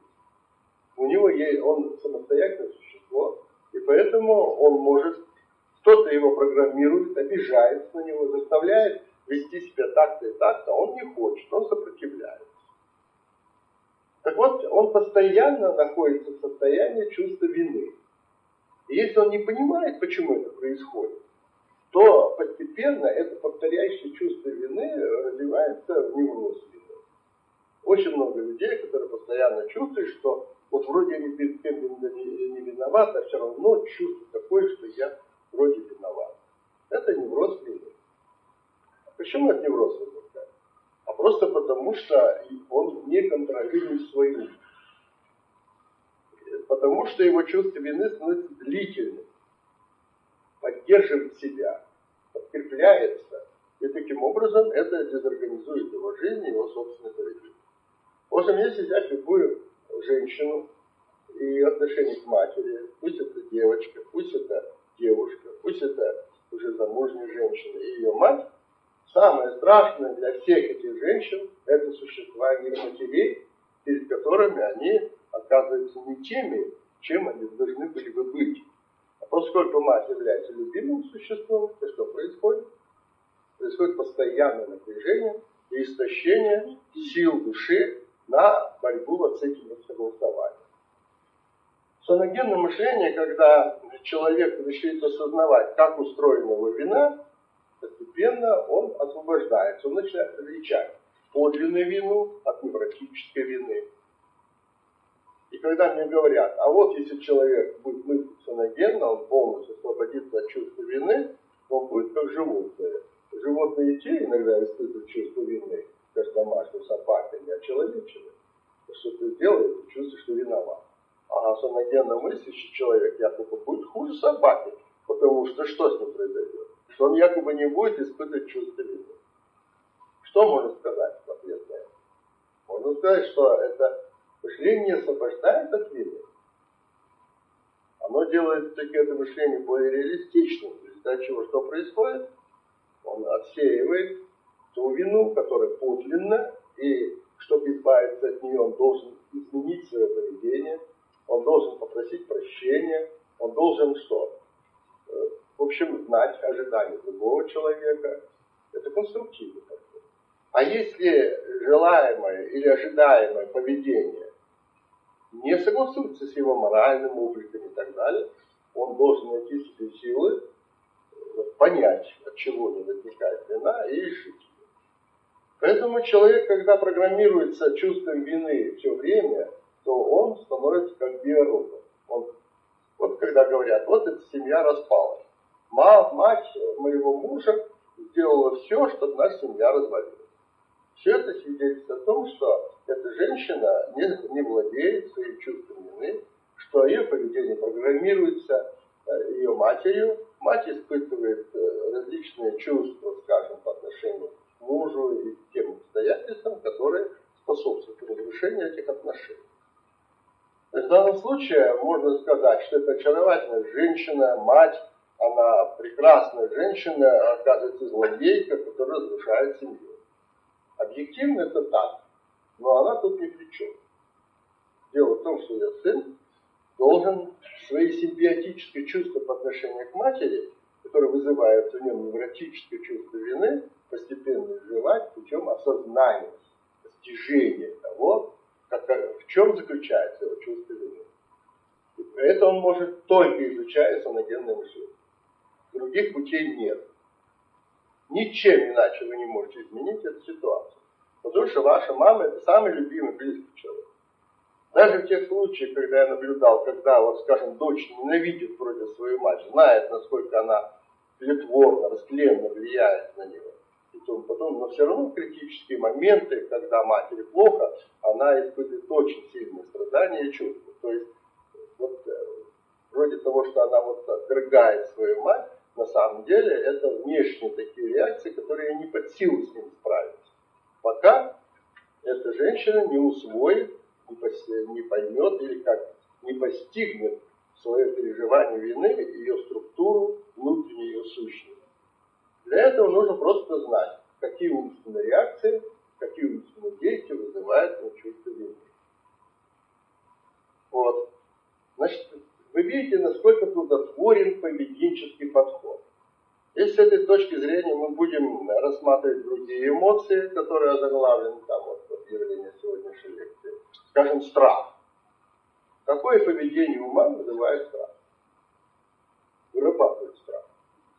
Он самостоятельное существо, и поэтому он может, кто-то его программирует, обижается на него, заставляет вести себя так-то и так-то, а он не хочет, он сопротивляется. Так вот, он постоянно находится в состоянии чувства вины. И если он не понимает, почему это происходит, то постепенно это повторяющее чувство вины развивается в невроз вины. Очень много людей, которые постоянно чувствуют, что вот вроде они перед кем не виноваты, а все равно чувство такое, что я вроде виноват. Это невроз вины. Почему это невроз возникает? А просто потому, что он не контролирует свой ум. Потому что его чувство вины становится длительным, поддерживает себя, подкрепляется, и таким образом это дезорганизует его жизнь и его собственное поведение. Можем если взять любую женщину и отношение к матери, пусть это девочка, пусть это девушка, пусть это уже замужняя женщина и ее мать, самое страшное для всех этих женщин это существование матерей, перед которыми они оказываются не теми, чем они должны были бы быть. А поскольку мать является любимым существом, то что происходит? Происходит постоянное напряжение и истощение сил души на борьбу вот с этим согласованием. Соногенное мышление, когда человек начинает осознавать, как устроена его вина, постепенно он освобождается, он начинает различать подлинную вину от невротической вины. И когда мне говорят, а вот если человек будет мыслить соногенно, он полностью освободится от чувства вины, он будет как животное. Животные и те иногда испытывают чувство вины, как домашняя собака не очеловечена. Что-то сделает и чувствует, что виноват. А соногенно мыслящий человек якобы будет хуже собаки, потому что что с ним произойдет? Что он якобы не будет испытывать чувство вины. Что можно сказать в ответ на это? Можно сказать, что это мышление не освобождает от вины. Оно делает это мышление более реалистичным. В результате чего что происходит? Он отсеивает ту вину, которая подлинна, и чтобы избавиться от нее, он должен изменить свое поведение, он должен попросить прощения, он должен что? В общем, знать ожидания другого человека. Это конструктивно. А если желаемое или ожидаемое поведение не согласуется с его моральным обликом и так далее, он должен найти в себе силы понять, от чего не возникает вина, и решить ее. Поэтому человек, когда программируется чувством вины все время, то он становится как биоробот. Вот когда говорят, вот эта семья распалась. Мать моего мужа сделала все, чтобы наша семья развалилась. Все это свидетельствует о том, что эта женщина не владеет своим чувством вины, что ее поведение программируется ее матерью. Мать испытывает различные чувства, скажем, по отношению к мужу и к тем обстоятельствам, которые способствуют разрушению этих отношений. В данном случае можно сказать, что это очаровательная женщина, мать, она прекрасная женщина, оказывается злодейка, которая разрушает семью. Объективно это так, но она тут ни при чем. Дело в том, что ее сын должен свои симбиотические чувства по отношению к матери, которые вызывают в нем невротическое чувство вины, постепенно изживать путем осознания, постижения того, в чем заключается его чувство вины. Это он может только изучая соногенное мышление. Других путей нет. Ничем иначе вы не можете изменить эту ситуацию. Потому что ваша мама – это самый любимый, близкий человек. Даже в тех случаях, когда я наблюдал, когда, вот, скажем, дочь ненавидит вроде свою мать, знает, насколько она тлетворно, растленно влияет на него, и тому потом, но все равно в критические моменты, когда матери плохо, она испытывает очень сильные страдания и чувства. То есть, вот, вроде того, что она вот отвергает свою мать, на самом деле это внешние такие реакции, которые не под силу с ним справиться. Пока эта женщина не усвоит, не поймет или как не постигнет свое переживание вины, ее структуру, внутреннюю ее сущность. Для этого нужно просто знать, какие умственные реакции, какие умственные действия вызывают чувство вины. Вот. Значит, вы видите, насколько плодотворен поведенческий подход. Если с этой точки зрения мы будем рассматривать другие эмоции, которые озаглавлены там вот явление сегодняшней лекции, скажем, страх. Какое поведение ума вызывает страх? вырабатывает страх.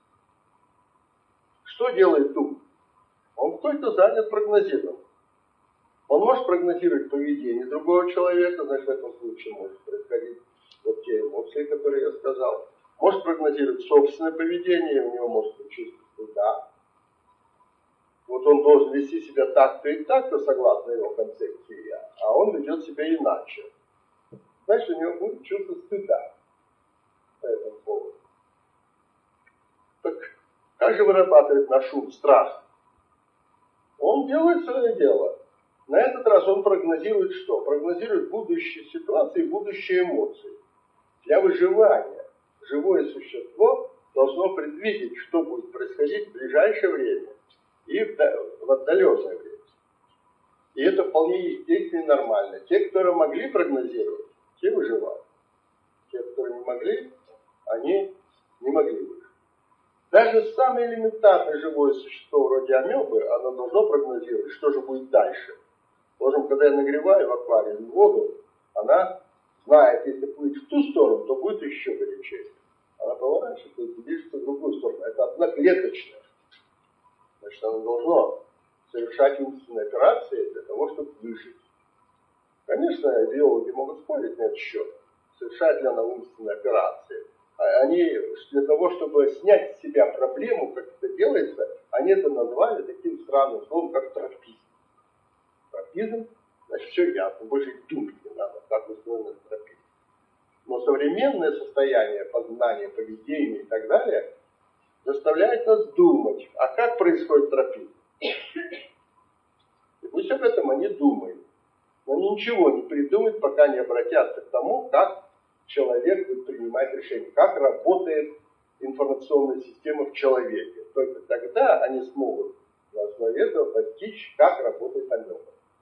Что делает ум? Он только занят прогнозированием. Он может прогнозировать поведение другого человека, значит, в этом случае может происходить вот те эмоции, которые я сказал. Может прогнозировать собственное поведение, у него может быть чувство стыда. Вот он должен вести себя так-то и так-то, согласно его концепции «я», а он ведет себя иначе. Значит, у него будет чувство стыда по этому поводу. Так как же вырабатывает наш ум страх? Он делает свое дело. На этот раз он прогнозирует что? Прогнозирует будущие ситуации, будущие эмоции. Для выживания живое существо должно предвидеть, что будет происходить в ближайшее время и в отдаленное время. И это вполне естественно и нормально. Те, которые могли прогнозировать, те выживали. Те, которые не могли, они не могли выжить. Даже самое элементарное живое существо вроде амебы, оно должно прогнозировать, что же будет дальше. Положим, когда я нагреваю в аквариуме воду, она знает, если плыть в ту сторону, то будет еще горячее. Она поворачивается и движется в другую сторону. Это одноклеточное. Значит, оно должно совершать умственные операции для того, чтобы выжить. Конечно, биологи могут спорить на этот счет, совершает ли она умственные операции. Они для того, чтобы снять с себя проблему, как это делается, они это назвали таким странным словом, как тропизм. Тропизм, значит, все ясно, больше думать не надо, как устроен тропизм. Но современное состояние познания, поведения и так далее заставляет нас думать, а как происходит тропизм. И пусть об этом они думают. Но ничего не придумают, пока не обратятся к тому, как человек будет принимать решения, как работает информационная система в человеке. Только тогда они смогут на основе этого постичь, как работает амеба.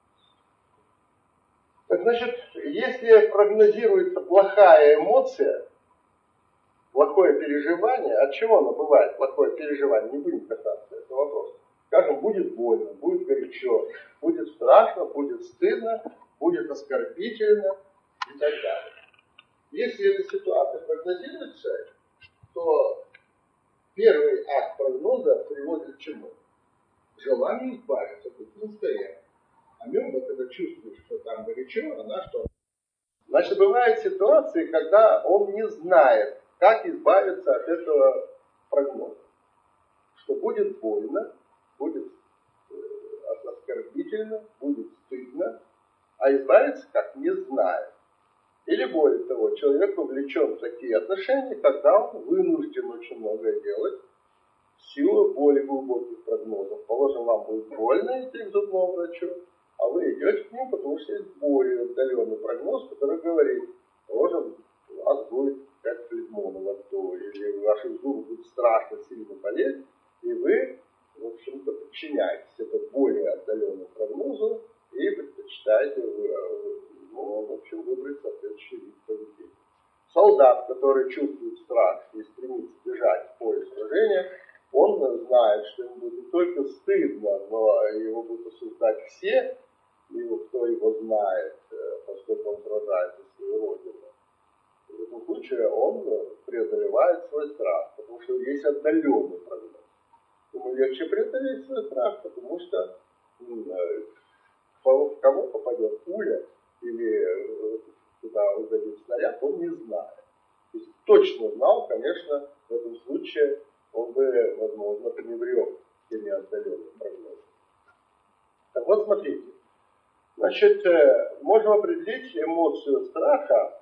Так значит, если прогнозируется плохая эмоция, плохое переживание, от чего оно бывает, плохое переживание, не будем касаться этого вопроса. Скажем, будет больно, будет горячо, будет страшно, будет стыдно, будет оскорбительно и так далее. Если эта ситуация прогнозируется, то первый акт прогноза приводит к чему? К желанию избавиться от состояния. Амеба, когда чувствует, что там горячо, она что? Значит, бывают ситуации, когда он не знает, как избавиться от этого прогноза. Что будет больно, будет оскорбительно, будет стыдно, а избавиться как не знает. Или более того, человек вовлечен в такие отношения, когда он вынужден очень многое делать в силу более глубоких прогнозов. Положим, вам будет больно идти к зубному врачу, а вы идете к нему, потому что есть более отдаленный прогноз, который говорит, положим, у вас будет как флегмона во рту, или ваши зубы будут страшно сильно болеть, и вы, в общем-то, подчиняетесь этому более отдаленному прогнозу и предпочитаете в общем, выбрать соответствующий вид поведения. Солдат, который чувствует страх и стремится бежать в поле сражения, он знает, что ему будет не только стыдно, но его будут осуждать все, кто его знает, поскольку он сражается за свою родину. В этом случае он преодолевает свой страх, потому что есть отдаленный прогноз. Ему легче преодолеть свой страх, потому что в кого попадет пуля, или куда угодит снаряд, он не знает. То есть точно знал, конечно, в этом случае он бы, возможно, пренебрег теми отдаленными прогнозами. Так вот, смотрите. Значит, можем определить эмоцию страха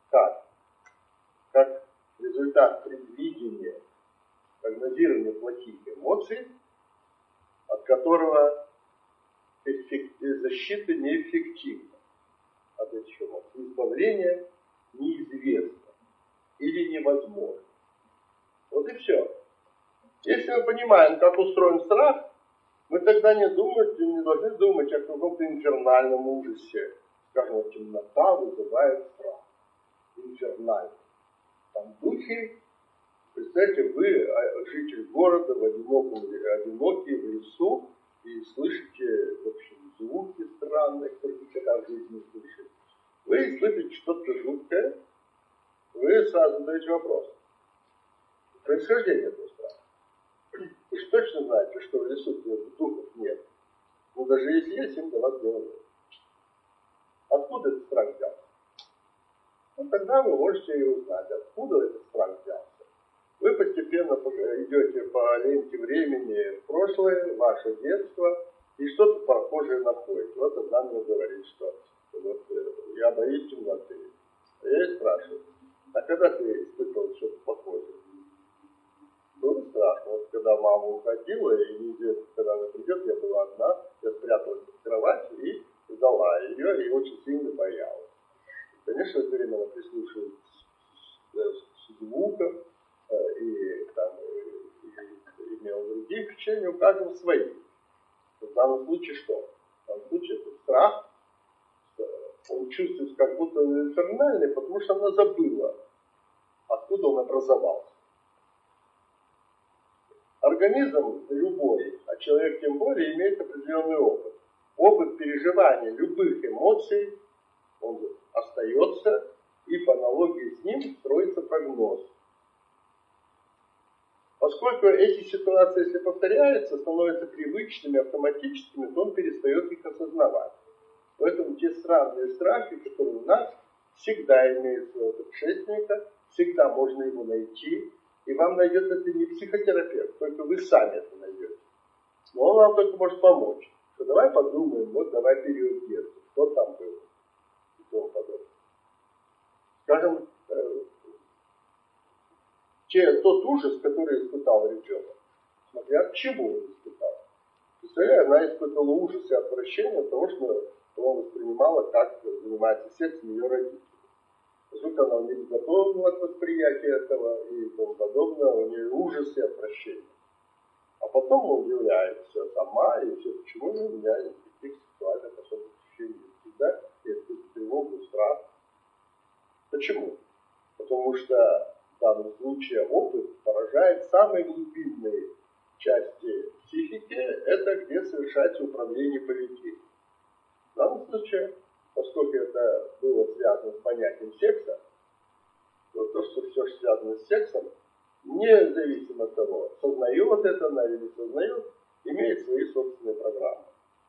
как результат предвидения, прогнозирования плохих эмоций, от которого защита неэффективна. От этих эмоций. Избавление неизвестно или невозможно. Вот и все. Если мы понимаем, как устроен страх, мы тогда не должны думать о каком-то инфернальном ужасе. Скажем, темнота вызывает страх. Инфернальный. Там духи. Представьте, вы житель города, одинокий в лесу, и слышите, в общем, звуки странные, которые никогда в жизни не слышали. Вы слышите что-то жуткое, вы сразу задаете вопрос. происхождение этого страха. Вы же точно знаете, что в лесу духов нет. Но даже если есть, им до вас дела нет. Откуда этот страх взялся? Ну, тогда вы можете и узнать, откуда этот страх взялся. Вы постепенно идете по ленте времени в прошлое, ваше детство, и что-то похожее находите. Вот одна мне говорит, что вот, я боюсь темноты. А я ей спрашиваю, а когда ты испытывал что-то похожее? Было страшно. Вот когда мама уходила, и неизвестно, когда она придет, я была одна, я спряталась в кровати и ждала ее, и очень сильно боялась. Конечно, в это время она прислушивается к звукам, и имела другие впечатления, у каждого свои. В данном случае что? В данном случае это страх, он чувствуется как будто инфернальный, потому что она забыла, откуда он образовался. Организм любой, а человек тем более, имеет определенный опыт. Опыт переживания любых эмоций, он остается, и по аналогии с ним строится прогноз. Поскольку эти ситуации, если повторяются, становятся привычными, автоматическими, то он перестает их осознавать. Поэтому те странные страхи, которые у нас, всегда имеют своего предшественника, всегда можно его найти, и вам найдет это не психотерапевт, только вы сами это найдете. Но он вам только может помочь. Что давай подумаем, вот давай период детства, что там было и тому подобное. Скажем, тот ужас, который испытал ребенок, смотря к чему он испытал. Представляю, она испытывала ужас и отвращение от того, что он воспринимала, как занимается сексом ее родители. Поскольку она не готова была к восприятию этого и тому подобное, у нее ужас и отвращение. А потом он удивляется сама, и все, почему у меня никаких сексуальных особых ощущений не всегда, если тревогу, страх. Почему? Потому что в данном случае опыт поражает самые глубинные части психики, это где совершается управление поведением. В данном случае, поскольку это было связано с понятием секса, то, что все связано с сексом, независимо от того, сознает это она или не сознает, имеет свои собственные программы.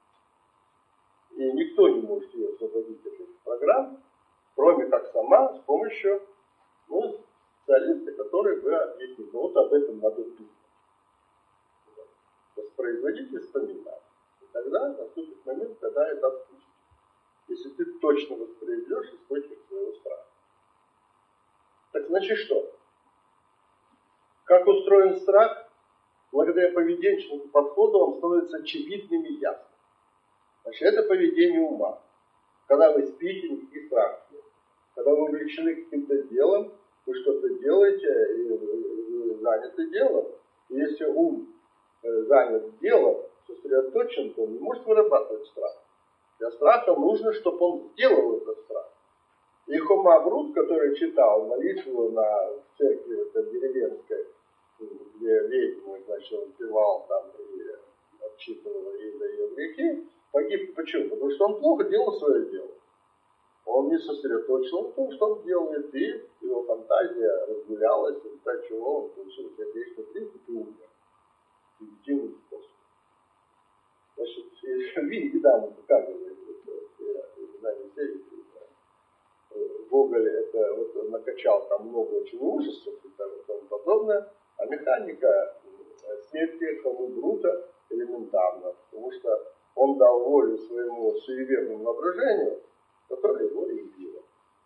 И никто не может ее освободить от этих программ, кроме как сама, с помощью специалиста, который бы объяснил. Вот об этом надо думать. Воспроизводить и вспоминать. И тогда наступит момент, когда это отпустит. Если ты точно воспроизведешь источник своего страха. Так значит что? Как устроен страх? Благодаря поведенческому подходу он становится очевидным и ясным. Значит, это поведение ума. Когда вы спите, никаких страхов нет. Когда вы увлечены каким-то делом, вы что-то делаете, и вы заняты делом. И если ум занят делом, сосредоточен, то он не может вырабатывать страх. Для страха нужно, чтобы он сделал этот страх. И Хома Брут, который читал молитву в церкви деревенской, где ведьму, значит, он певал там и отчитывал ей за ее грехи, погиб. Почему? Потому что он плохо делал свое дело. Он не сосредоточился на том, что он делает, и его фантазия разгулялась, и из-за чего он получил сердечный приступ и умер. Примитивным способом. Значит, Винни недавно показывает, знание серии, Гоголь это вот накачал там много очень ужасов и тому подобное, а механика смерти Хомы Брута элементарна, потому что он дал волю своему суеверному воображению, которое его и убило.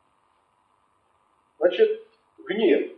Значит, гнев.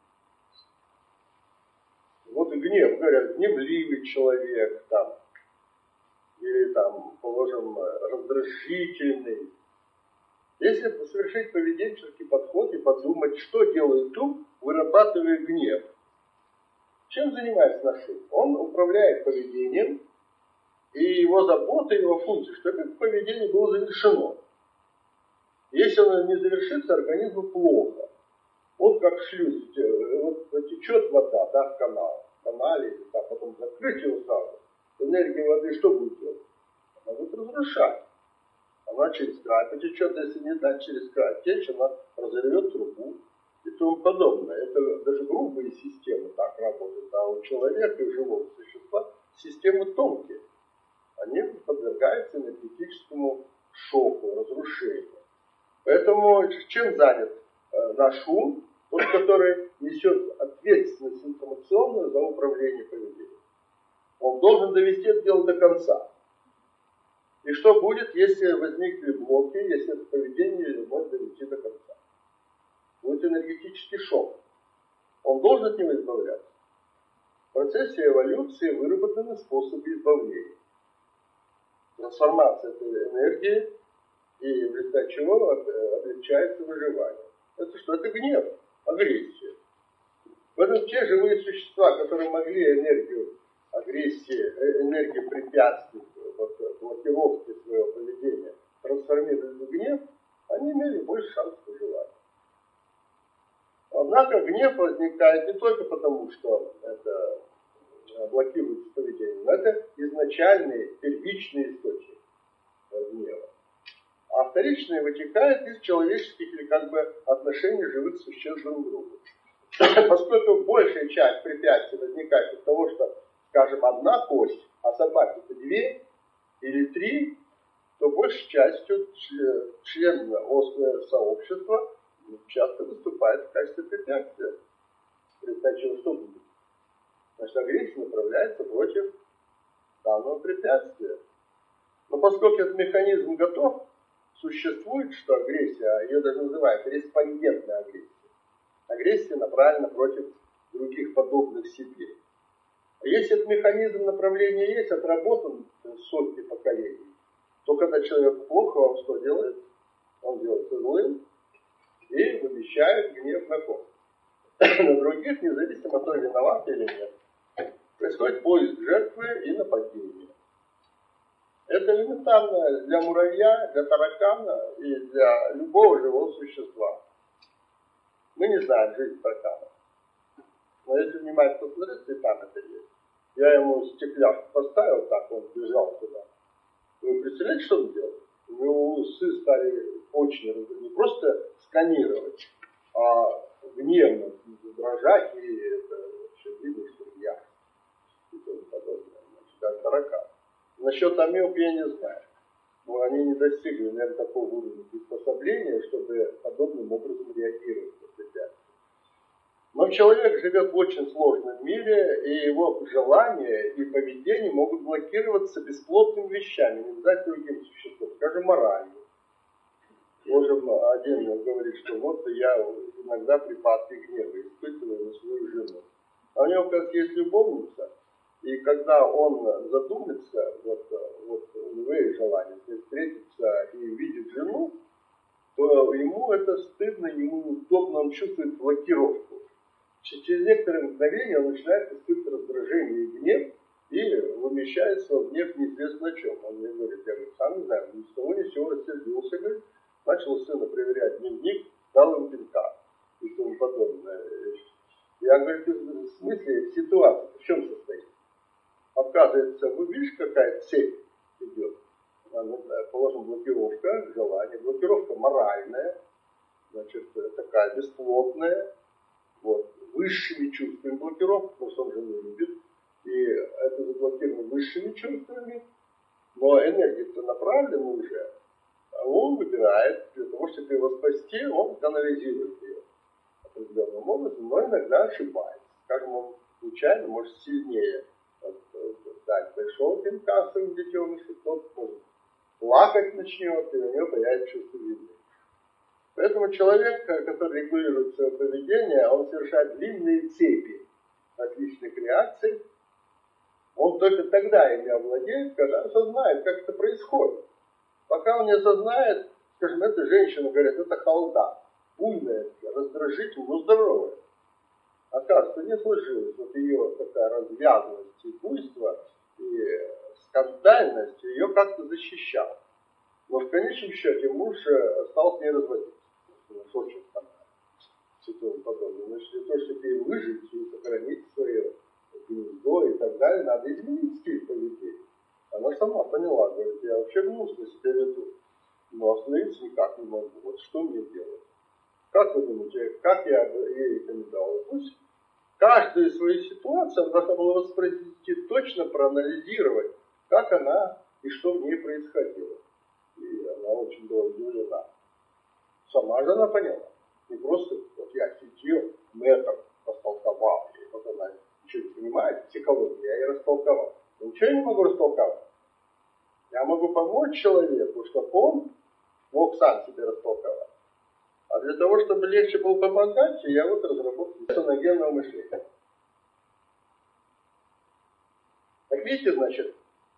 Вот и гнев, говорят, гневливый человек, там, или там, положим, раздражительный. Если совершить поведенческий подход и подумать, что делает ум, вырабатывая гнев. Чем занимается наш ум? Он управляет поведением, и его забота, его функция, чтобы это поведение было завершено. Если оно не завершится, организму плохо. Вот как шлюз, вот течет вода, да, в канале, или так, потом закрыть его сразу. Энергия воды что будет делать? Она будет разрушать. Она через край потечет, если не дать через край течь, она разорвет трубу. и тому подобное. Это даже грубые системы так работают, а у человека и живого существа системы тонкие. Они подвергаются энергетическому шоку, разрушению. Поэтому чем занят наш ум? Тот, который несет ответственность информационную за управление поведением. Он должен довести это дело до конца. И что будет, если возникли блоки, если это поведение не может довести до конца? Будет энергетический шок. Он должен от него избавляться. В процессе эволюции выработаны способы избавления. Трансформация этой энергии, и в результате чего облегчается выживание. Это что? Это гнев, агрессия. В этом те живые существа, которые могли энергию агрессии, энергию препятствий, блокировки своего поведения трансформировать в гнев, они имели больше шансов выживать. Однако гнев возникает не только потому, что это блокируется поведение, но это изначальный, первичный источник гнева. А вторичный вытекает из человеческих или отношений живых существ друг к другу. Поскольку большая часть препятствий возникает от того, что, скажем, одна кость, а собаки-то 2 или 3, то большей частью член сообщества часто выступает в качестве препятствия. В результате чего что будет? Значит, агрессия направляется против данного препятствия. Но поскольку этот механизм готов, существует, что агрессия, ее даже называют респондентная агрессия. Агрессия направлена против других подобных себе. А если этот механизм направления есть, отработан сотни поколений, то когда человек плохо, он что делает? Он делается злым и вымещает гнев на ком? На других, независимо от того, виноват или нет. Происходит поиск жертвы и нападение. Это элементарно для муравья, для таракана и для любого живого существа. Мы не знаем жизнь таракана. Но если внимательно посмотреть, и там это есть. Я ему стекляшку поставил, так он бежал туда. Вы представляете, что он делал? У него усы стали очень не просто сканировать, а гневно дрожать, и это вообще видно, что я и тому подобное. Значит, как таракан. Насчет амеб я не знаю. Но они не достигли, наверное, такого уровня приспособления, чтобы подобным образом реагировать на препятствия. Но человек живет в очень сложном мире, и его желания и поведение могут блокироваться бесплотными вещами, не обязательно другим существом, скажем, моралью. Можем один говорит, что вот я иногда припадки гнева испытываю на свою жену. А у него, как есть любовница, и когда он задумается, вот у него есть желание встретиться и видит жену, то ему это стыдно, ему неудобно, он чувствует блокировку. Через некоторое мгновение он начинает испытывать раздражение и гнев, и вымещается в гнев неизвестно о чем. Он мне говорит, я говорю, сам не знаю, ни с того ни с сего рассердился, говорит, начал сына проверять дневник, дал ему пинка и тому подобное. Я говорю, в смысле ситуация в чем состоит? Оказывается, вы видишь, какая цепь идет? Положим, блокировка желания, блокировка моральная, значит, такая бесплотная, вот, высшими чувствами блокировка, потому что он жену любит, и это заблокировано высшими чувствами, но энергия-то направлена уже, а он выбирает, для того, чтобы его спасти, он канализирует ее определенным образом, но иногда ошибается. Скажем, он случайно может сильнее дать большого пинка своим детенышам, тот может плакать начнет, и у него появится чувство вины. Поэтому человек, который регулирует свое поведение, он совершает длинные цепи различных реакций. Он только тогда ими овладеет, когда осознает, как это происходит. Пока он не осознает, скажем, эта женщина, говорит, это халда, буйная, раздражительная, но здоровая. Оказывается, не сложилось. Вот ее такая развязанность и буйство, и скандальность ее как-то защищала. Но в конечном счете муж стал с ней разводиться. Очень скандально. И тому подобное. Значит, для того, чтобы ей выжить и сохранить свое гнездо и так далее, надо изменить стиль поведения. Она сама поняла, говорит, я вообще гнусно себя веду, но остановиться никак не могу. Вот что мне делать? Как вы думаете, как я бы ей рекомендовал? Пусть каждую свою ситуацию она должна была воспроизвести, точно проанализировать, как она и что в ней происходило. И она очень была удивлена. Сама же она поняла. Не просто вот я сидел, мэтр растолковал ей. Вот она ничего не понимает, психология, я ей растолковал. Но ничего я не могу растолковать. Я могу помочь человеку, чтобы он мог сам себе растолковать. А для того, чтобы легче было помогать, я вот разработал соногенного мышления. Так видите, значит,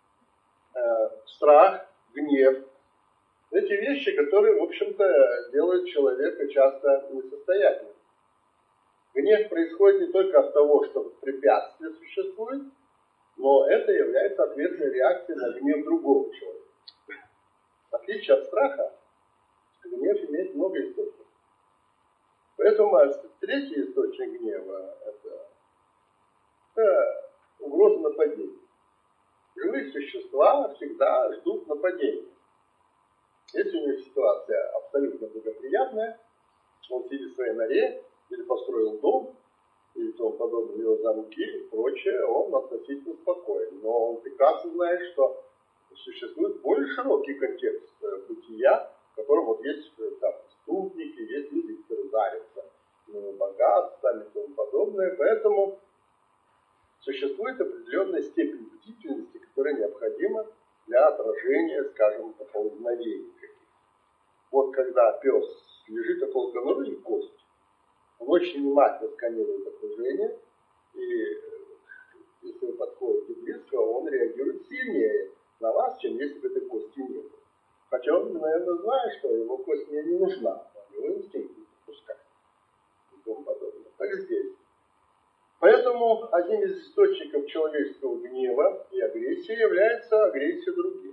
страх, гнев, эти вещи, которые, в общем-то, делают человека часто несостоятельным. Гнев происходит не только от того, что препятствие существует, но это является ответной реакцией на гнев другого человека. В отличие от страха, гнев имеет много источников. Поэтому третий источник гнева – это угроза нападения. Живые существа всегда ждут нападения. Если у них ситуация абсолютно благоприятная, он сидит в своей норе, или построил дом, и тому подобное, его замки и прочее, он относительно спокоен. Но он прекрасно знает, что существует более широкий контекст бытия, в котором вот есть там преступники, есть люди, которые дарятся богатствами и тому подобное. Поэтому существует определенная степень бдительности, которая необходима для отражения, скажем, поползновений каких-то. Вот когда пес лежит около конуры и кость, он очень внимательно сканирует окружение, и если вы подходите близко, он реагирует сильнее на вас, чем если бы этой кости не было. Хотя он, наверное, знает, что его кость мне не нужна, у него инстинкт пускать и тому подобное. Так и здесь. Поэтому одним из источников человеческого гнева и агрессии является агрессия других.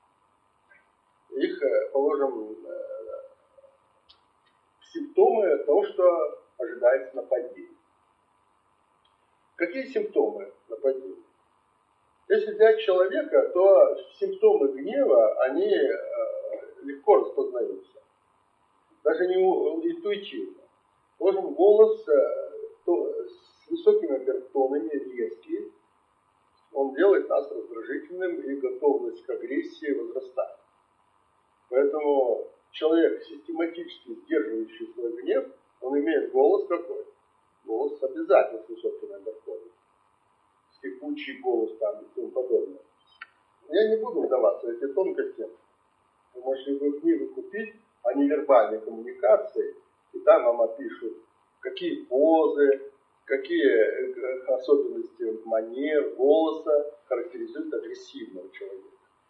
Их, положим, симптомы того, что ожидается нападение. Какие симптомы нападения? Если взять человека, то симптомы гнева, они легко распознаются. Даже не интуитивно. Положим, голос с высокими обертонами, резкий, он делает нас раздражительным, и готовность к агрессии возрастает. Поэтому человек, систематически сдерживающий свой гнев, он имеет голос какой? Голос обязательно с высокими обертонами. Скрипучий голос там и тому подобное. Я не буду вдаваться в эти тонкости. Вы можете любую книгу купить о невербальной коммуникации, и там вам опишут, какие позы, какие особенности манер, голоса характеризуют агрессивного человека.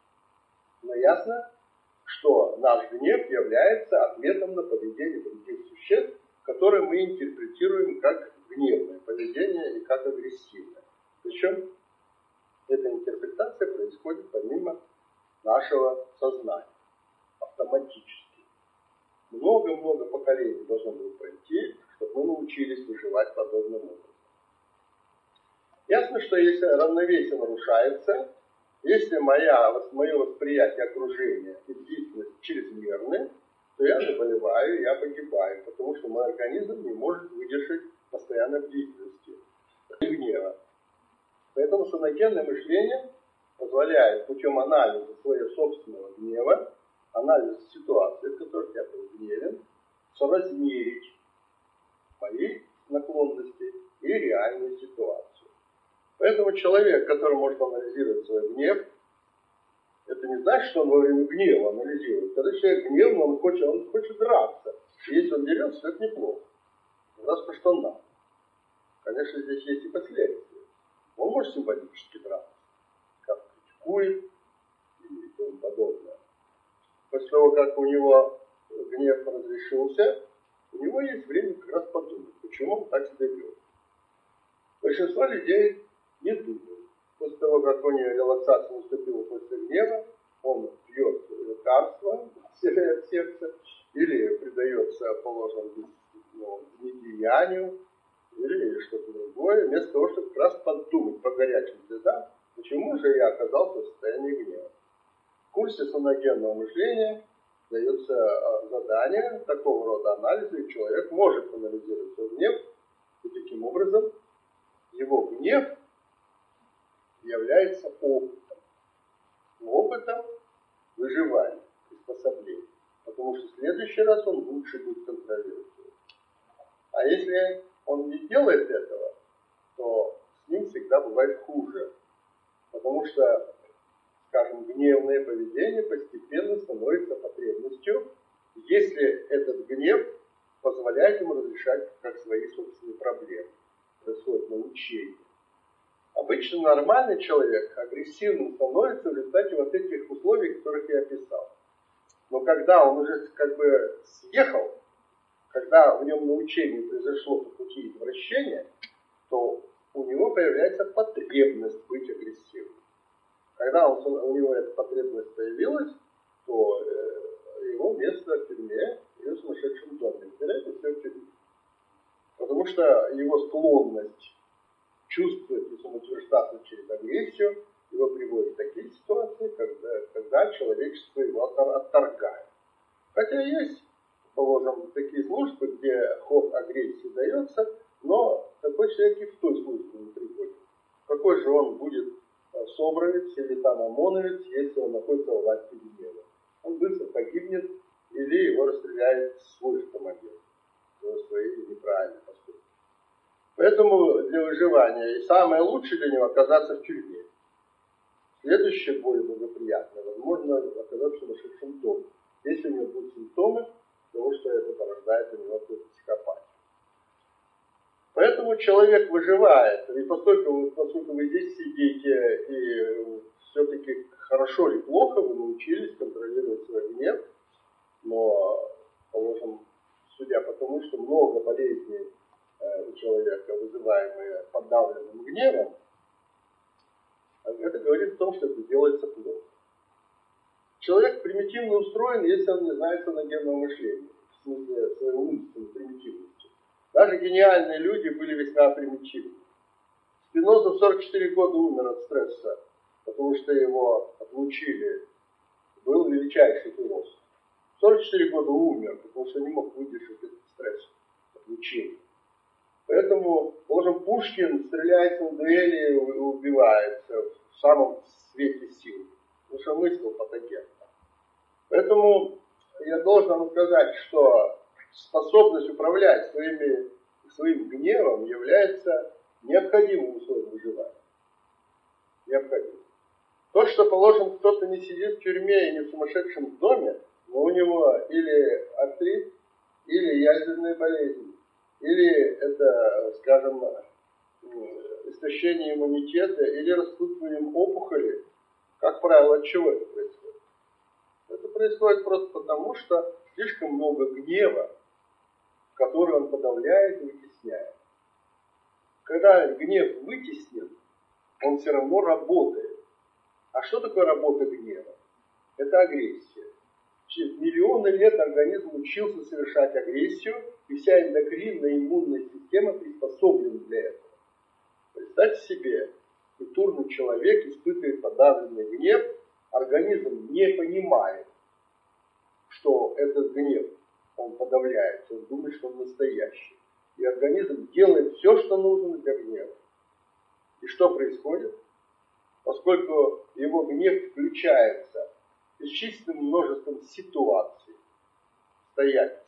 Но ясно, что наш гнев является ответом на поведение других существ, которые мы интерпретируем как гневное поведение и как агрессивное. Причем эта интерпретация происходит помимо нашего сознания, автоматически. Много-много поколений должно было пройти, чтобы мы научились выживать подобным образом. Ясно, что если равновесие нарушается, если мое восприятие окружения и бдительность чрезмерны, то я заболеваю, я погибаю, потому что мой организм не может выдержать постоянной бдительности и гнева. Поэтому соногенное мышление позволяет путем анализа своего собственного гнева, анализа ситуации, в которых я был гневен, соразмерить мои наклонности и реальную ситуацию. Поэтому человек, который может анализировать свой гнев, это не значит, что он во время гнева анализирует. Когда человек гневный, он хочет драться. И если он дерется, то это неплохо. Раз то, что он надо. Конечно, здесь есть и последствия. Он может символически драться, как критикует и тому подобное. После того, как у него гнев разрешился, у него есть время как раз подумать, почему он так себя ведет. Большинство людей не думают. После того, как у него релаксация наступила после гнева, он пьет лекарства, вселяет в сердце, или предается, положим, недеянию, или что-то другое, вместо того, чтобы как раз подумать по горячим следам, почему же я оказался в состоянии гнева. В курсе соногенного мышления дается задание такого рода анализа, и человек может анализировать свой гнев, и таким образом его гнев является опытом выживания, приспособления. Потому что в следующий раз он лучше будет контролировать его. А если он не делает этого, то с ним всегда бывает хуже. Потому что, скажем, гневное поведение постепенно становится потребностью, если этот гнев позволяет ему разрешать как свои собственные проблемы. Происходит научение. Обычно нормальный человек агрессивным становится в результате вот этих условий, которых я описал. Но когда он уже как бы съехал, когда в нем научение произошло по пути извращения, то у него появляется потребность быть агрессивным. Когда у него эта потребность появилась, то его место в тюрьме или в сумасшедшем доме. Вероятно, все в тюрьме. Потому что его склонность чувствовать и самоутверждаться через агрессию его приводит в такие ситуации, когда человечество его отторгает. Хотя есть, положим, такие службы, где ход агрессии дается, но такой человек и в той службе не приходит. Какой же он будет собровец или там ОМОНовец, если он находится в власти гнева? Он быстро погибнет или его расстреляет свой командир за свои неправильные поступки. Поэтому для выживания и самое лучшее для него оказаться в тюрьме. Следующее более благоприятное, возможно, оказаться в сумасшедшем доме. Если у него будут симптомы того, что это порождает у него какую-то психопатию. Поэтому человек выживает. И поскольку вы здесь сидите и все-таки хорошо или плохо вы научились контролировать свой гнев, но, положим, судя по тому, что много болезней у человека, вызываемые подавленным гневом, это говорит о том, что это делается плохо. Человек примитивно устроен, если он не знает саногенного мышления, в смысле своей умственной примитивности. Даже гениальные люди были весьма примитивны. Спиноза в 44 года умер от стресса, потому что его отлучили. Был величайший философ. В 44 года умер, потому что не мог выдержать этот стресс, отлучили. Поэтому, положим, Пушкин стреляется на дуэли и убивается в самом свете сил. Потому что мысль патогенна. Поэтому я должен вам сказать, что способность управлять своим гневом является необходимым условием выживания. Необходимым. То, что, положим, кто-то не сидит в тюрьме и не в сумасшедшем доме, но у него или артрит, или ядерная болезнь, или это, скажем, истощение иммунитета, или распутыванием опухоли, как правило, от чего это происходит? Это происходит просто потому, что слишком много гнева, который он подавляет и вытесняет. Когда гнев вытеснен, он все равно работает. А что такое работа гнева? Это агрессия. Через миллионы лет организм учился совершать агрессию, и вся эндокринная иммунная система приспособлена для этого. Представьте себе, культурный человек испытывает подавленный гнев, организм не понимает, что этот гнев он подавляется, он думает, что он настоящий. И организм делает все, что нужно для гнева. И что происходит? Поскольку его гнев включается бесчисленным множеством ситуаций, обстоятельств,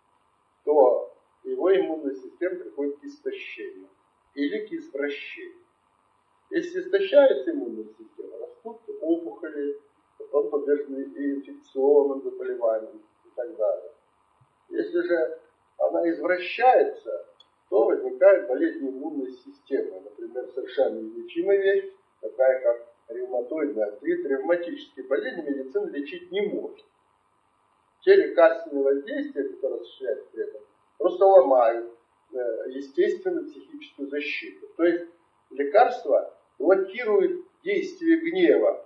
то его иммунная система приходит к истощению или к извращению. Если истощается иммунная система, растут опухоли, потом подвержены и инфекционным заболеваниям и так далее. Если же она извращается, то возникает болезнь иммунной системы. Например, совершенно неизлечимая вещь, такая как ревматоидный артрит, ревматические болезни медицина лечить не может. Те лекарственные воздействия, которые осуществляются при этом, просто ломают естественную психическую защиту. То есть лекарство блокирует действие гнева,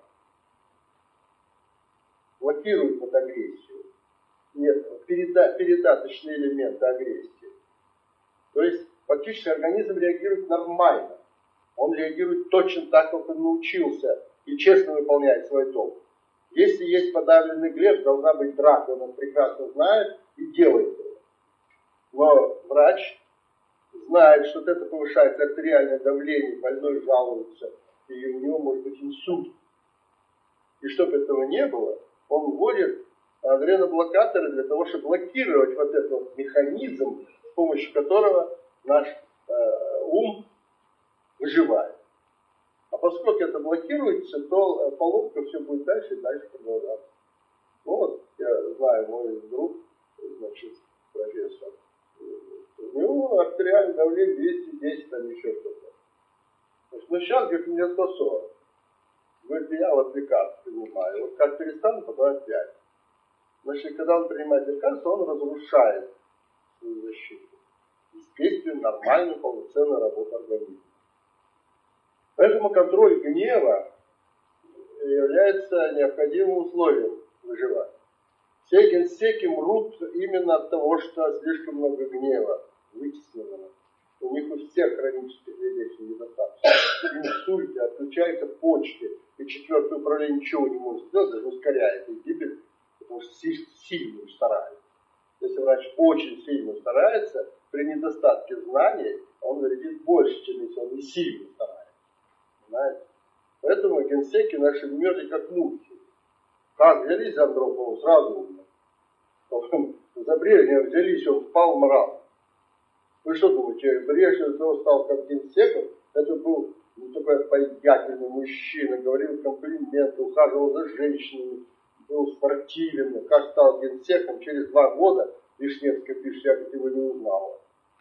блокирует под агрессию. Нет, передаточные элементы агрессии. То есть фактически организм реагирует нормально. Он реагирует точно так, как он научился и честно выполняет свой долг. Если есть подавленный гнев, должна быть драка, он прекрасно знает и делает это. Но врач знает, что это повышает артериальное давление, больной жалуется, и у него может быть инсульт. И чтобы этого не было, он вводит адреноблокаторы для того, чтобы блокировать вот этот вот механизм, с помощью которого наш ум выживает. А поскольку это блокируется, то поломка все будет дальше и дальше продолжаться. Ну вот, я знаю, мой друг, значит, профессор, у него артериальное давление 210, там еще что-то. Ну сейчас, говорит, мне 140. Говорит, я вот лекарства принимаю. Вот как перестану, потом опять. Значит, когда он принимает лекарства, он разрушает свою защиту. Естественно, нормальную, полноценную работу организма. Поэтому контроль гнева является необходимым условием выживания. Все генсеки мрут именно от того, что слишком много гнева вытеснено. У них у всех хронических сердечных недостатков. Инсульты, отключаются почки, и четвертое управление ничего не может сделать, даже ускоряет их гибель, потому что сильно старается. Если врач очень сильно старается, при недостатке знаний он вредит больше, чем если он не сильно старается. Понимаете? Поэтому генсеки наши мертвы как мухи. Как взялись за Андропову, сразу умер. Потом за Брежнева взялись, он впал в мрак. Вы что думаете, Брежнев стал как генсеком? Это был такой обаятельный мужчина, говорил комплименты, ухаживал за женщинами, был спортивен. Как стал генсеком, через 2 года Вишневская пишет, я его не узнала.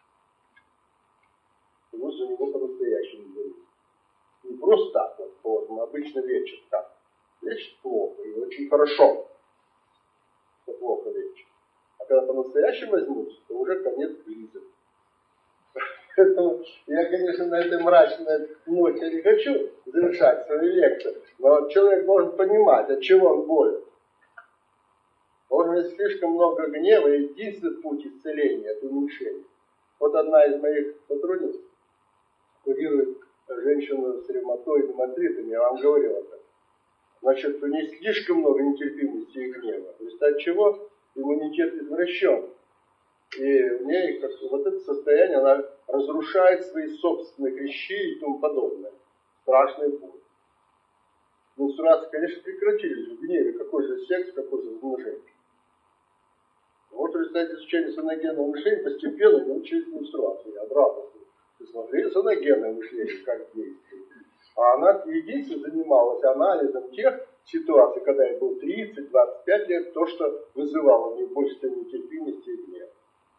Потому что у него по-настоящему было. Не просто так, вот, обычно лечат так. Лечат плохо и очень хорошо, что плохо лечат. А когда по-настоящему возьмутся, то уже конец близок. Поэтому я, конечно, на этой мрачной ноте не хочу завершать свою лекцию, но человек должен понимать, от чего он болен. Должен быть слишком много гнева, и единственный путь исцеления – это уменьшение. Вот одна из моих сотрудниц курирует женщину с ревматоидным артритом, я вам говорил это. Значит, у нее слишком много нетерпимости и гнева. В результате чего иммунитет извращен. И у нее вот это состояние, она разрушает свои собственные клещи и тому подобное. Страшная боль. Менструации, конечно, прекратились в гневе. Какой же секс, какой же размножение. Вот в результате изучения соногенного мышления постепенно научились менструации. Я обрадовался. Ты смотри, соногенное мышление как действует. А она единственно занималась анализом тех ситуаций, когда ей было 30-25 лет, то, что вызывало у нее больше нетерпимости и гнева.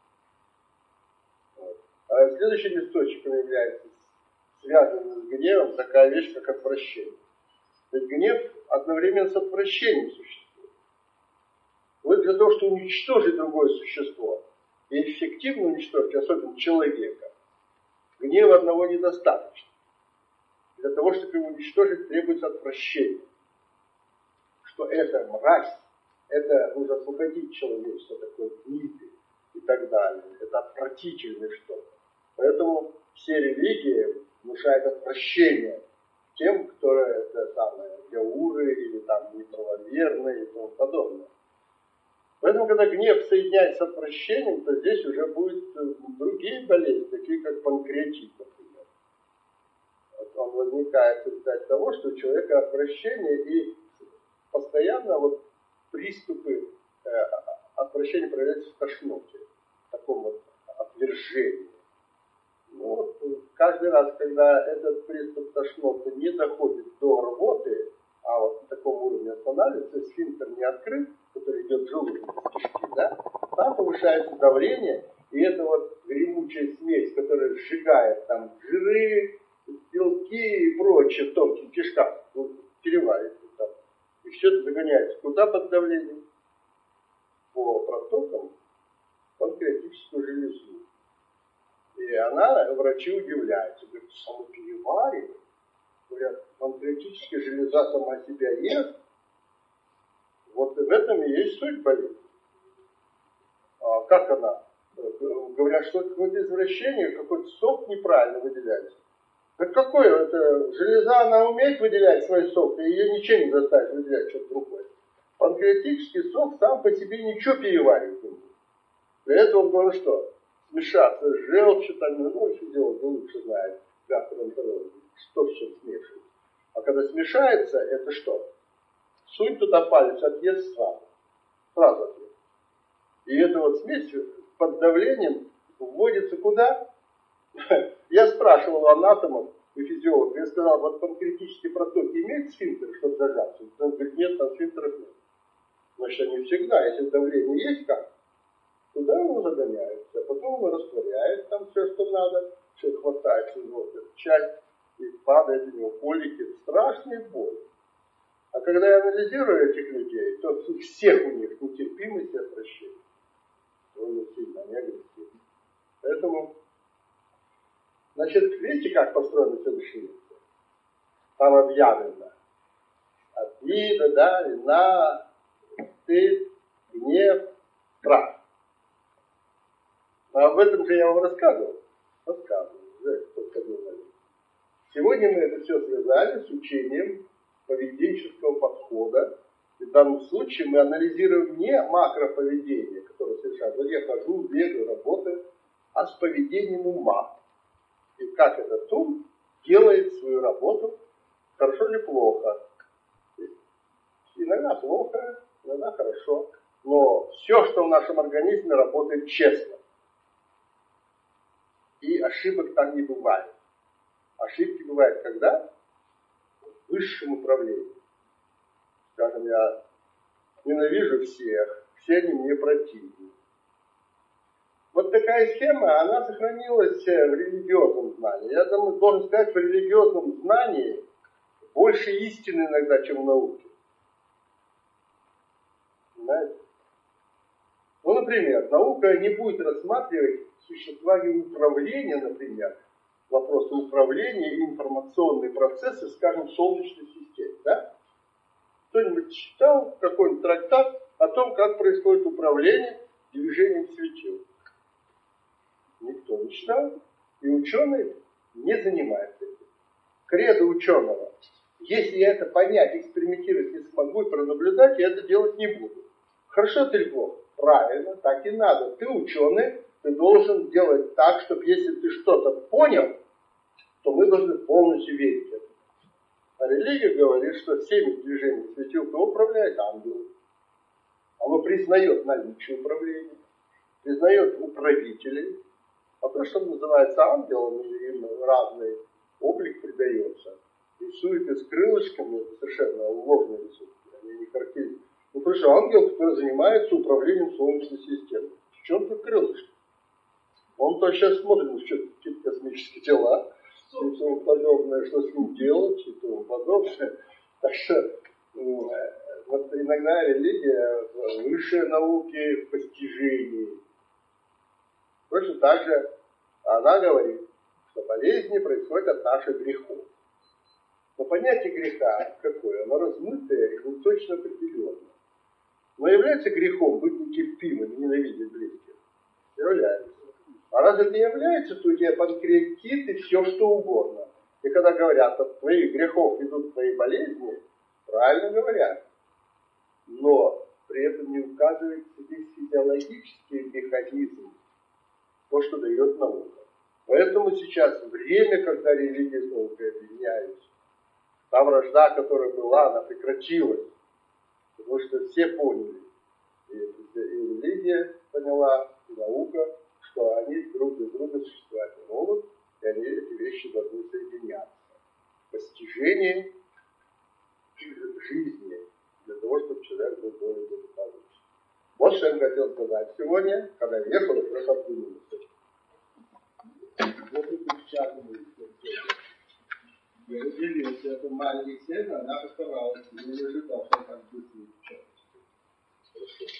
Вот. А следующим источником является связанный с гневом такая вещь, как отвращение. Ведь гнев одновременно с отвращением существует. Вот для того, чтобы уничтожить другое существо, и эффективно уничтожить, особенно человека, гнева одного недостаточно. Для того, чтобы его уничтожить, требуется отвращение. Что это мразь, это нужно освободить человечество, такое гниды и так далее. Это отвратительное что-то. Поэтому все религии внушают отвращение тем, кто это самое, яуры или там неправоверные и тому подобное. Поэтому, когда гнев соединяется с отвращением, то здесь уже будут другие болезни, такие как панкреатит, например. Он возникает в результате того, что у человека отвращение и постоянно вот приступы отвращения проявляются в тошноте, в таком вот отвержении. Ну, вот, каждый раз, когда этот приступ тошноты не доходит до рвоты, а вот на таком уровне останавливается, сфинктер не открыт, который идет в желудок, кишки, да, там повышается давление, и это вот гремучая смесь, которая сжигает там жиры, белки и прочее в тонких кишках, вот, переваривается там. И все это загоняется куда под давлением? По протокам панкреатическую железу. И она, врачи удивляются, говорят, самопереваривание. Говорят, панкреатическая железа сама себя ест. Вот в этом и есть суть болезни. А как она? Говорят, что это какое-то извращение, какой-то сок неправильно выделяется. Так какое это? Железа, она умеет выделять свой сок, и ее ничего не заставит выделять что-то другое. Панкреатический сок сам по себе ничего переваривать не будет. Для этого он должен что? Смешаться с желчью, там, ну, еще делать, ну, лучше знает гастроэнтеролог, что с чем смешивать. А когда смешается, это что? Сунь туда палец, отъест сразу. Сразу отъест. И эта вот смесь под давлением вводится куда? Я спрашивал у анатомов и физиологов, я сказал, вот панкреатические протоки имеют сфинктер, чтобы зажаться? Он говорит, нет, там сфинктеров нет. Значит, они всегда, если давление есть как, туда его загоняется, а потом его растворяет, там все, что надо, все хватается, вот эта часть, и падает у него колики, страшные боли. А когда я анализирую этих людей, то всех у них нетерпимость и отвращение. Он сильно, не агрессивно. Поэтому, значит, видите, как построена следующая лекция? Там объявлено. Обида, да, вина, стыд, гнев, страх. А об этом же я вам рассказывал. Сегодня мы это все связали с учением поведенческого подхода. И в данном случае мы анализируем не макроповедение, которое совершается. Вот я хожу, бегаю, работаю, а с поведением ума. И как этот ум делает свою работу, хорошо или плохо. Иногда плохо, иногда хорошо. Но все, что в нашем организме, работает честно. И ошибок там не бывает. Ошибки бывают когда? В высшем управлении. Скажем, я ненавижу всех, все они мне противны. Вот такая схема, она сохранилась в религиозном знании. Я должен сказать, в религиозном знании больше истины иногда, чем в науке. Понимаете? Ну, например, наука не будет рассматривать существование управления, например, вопросы управления и информационные процессы, скажем, в Солнечной системе. Да? Кто-нибудь читал какой-нибудь трактат о том, как происходит управление движением светил? Никто не читал. И ученые не занимаются этим. Кредо ученого. Если я это понять, экспериментировать не смогу и пронаблюдать, я это делать не буду. Хорошо это или плохо? Правильно, так и надо. Ты ученый, ты должен делать так, чтобы если ты что-то понял, то мы должны полностью верить этому. А религия говорит, что всеми движениями светил кто управляет? Ангел. Оно признает наличие управления, признает управителей. А то, что называется ангелом, им разный облик придается. Рисуют и с крылышками, совершенно ложные рисунки, они не характеризуют. Ну, потому что ангел, который занимается управлением Солнечной системой. В чем тут крылышки? Он-то сейчас смотрит на какие-то космические тела, и тому подобное, что с ним делать, и тому подобное. Так что вот иногда религия выше науки в постижении. Точно так же она говорит, что болезни происходят от наших грехов. Но понятие греха какое? Оно размытое и не точно определенное. Но является грехом быть нетерпимым и ненавидеть близких? Является. А раз это является, то у тебя панкреатит и все что угодно. И когда говорят, от твоих грехов идут твои болезни, правильно говорят. Но при этом не указывается здесь физиологический механизм, то, что дает наука. Поэтому сейчас время, когда религия с наукой объединяются. Та вражда, которая была, она прекратилась. Потому что все поняли. И религия поняла, и наука, что они друг без друга существовать не могут, и они, эти вещи должны соединяться. Постижение жизни для того, чтобы человек был более благополучен. Вот что я хотел сказать сегодня, когда ехал, и просто обдумался. Вот эту частную я разделился, эту маленькую сцену, она постаралась, я не ожидал, что так быстро изучалась.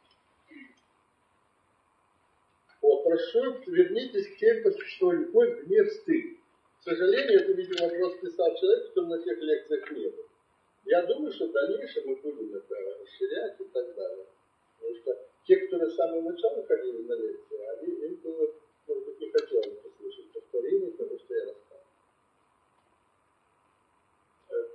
Вот, прошу, вернитесь к теме по существованию любовь, гнев, стыд. К сожалению, это, видимо, вопрос писал человек, который на тех лекциях не был. Я думаю, что в дальнейшем мы будем это расширять и так далее. Потому что те, которые с самого начала ходили на лекции, им было, может быть, не хотелось послушать повторение того, что я рассказывал.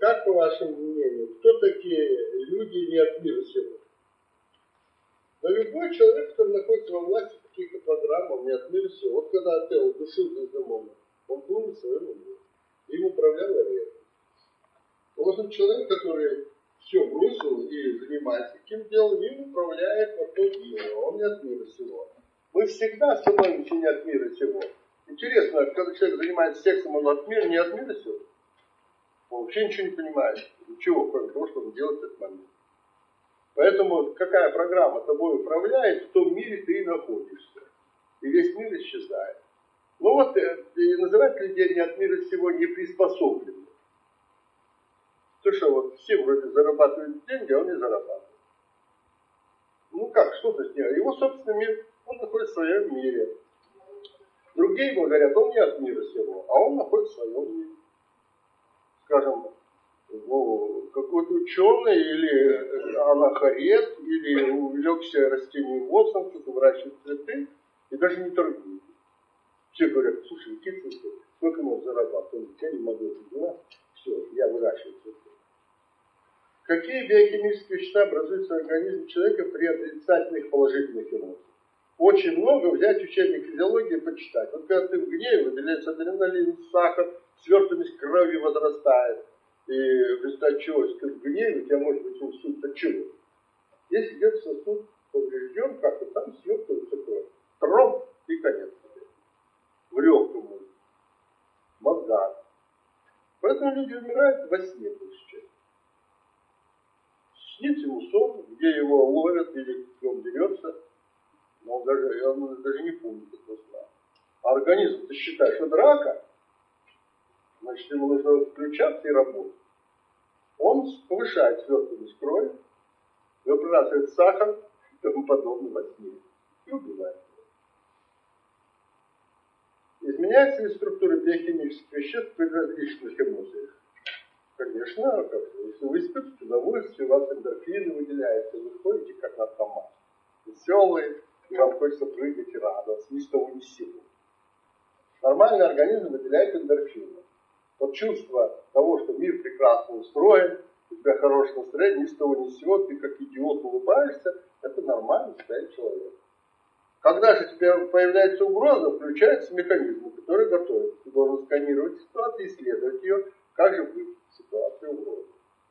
как по вашему мнению, кто такие люди не от мира сего? Но любой человек, который находится во власти каких-то программ, он не от мира сего. Вот когда Отелло душил Дездемону, он был на своем уме. Им управлял Ариэль. Вот человек, который все бросил и занимается каким делом, им управляет вот тот мир. Он не от мира сего. Мы всегда становимся не от мира сего. Интересно, когда человек занимается сексом, он от мира, не от мира сего? Он вообще ничего не понимает. Ничего, кроме того, что он делает в этот момент. Поэтому какая программа тобой управляет, в том мире ты и находишься. И весь мир исчезает. Ну вот, и называть людей не от мира сего не приспособлены. То что вот все вроде зарабатывают деньги, а он не зарабатывает. Ну как, что-то сделать. Его собственный мир, он находится в своем мире. Другие ему говорят, он не от мира сего, а он находится в своем мире. Скажем, ну, какой-то ученый или анахарет, или увлекся растениеводством, кто-то выращивает цветы и даже не торгует. Все говорят, слушай, какие цветы, сколько можно зарабатывать? Я не могу это делать. Все, я выращиваю цветы. Какие биохимические вещества образуются в организме человека при отрицательных положительных эмоциях? Очень много взять учебник физиологии и почитать. Вот когда ты в гневе, выделяется адреналин, сахар, свертываемость крови возрастает. И в результате чего, если ты в гневе, у тебя может быть инсульт от чего? Если идет сосуд поврежден, как-то там свертывается кровь. Тромб и конец. В легком, в мозгах. Поэтому люди умирают во сне сейчас. Снится ему сон, где его ловят или он берется, но он даже не помнит этого сна. А организм, ты считаешь, что драка, значит, ему нужно включаться и работать. Он повышает свертываемость крови, выбрасывает сахар и тому подобное во сне. И убивает. Изменяется ли структура биохимических веществ при различных эмоциях? Конечно, если вы испытываете удовольствие, у вас эндорфины выделяются, вы ходите как наркоман. Веселые, и вам хочется прыгать и радоваться, ни с того ни с сего. Нормальный организм выделяет эндорфины. Вот чувство того, что мир прекрасно устроен, у тебя хорошее настроение, ни с того ни с сего, ты как идиот улыбаешься, это нормальное состояние человека. Когда же у тебя появляется угроза, включаются механизмы, которые готовят. Ты должен сканировать ситуацию, исследовать ее, как же быть в ситуации угрозы.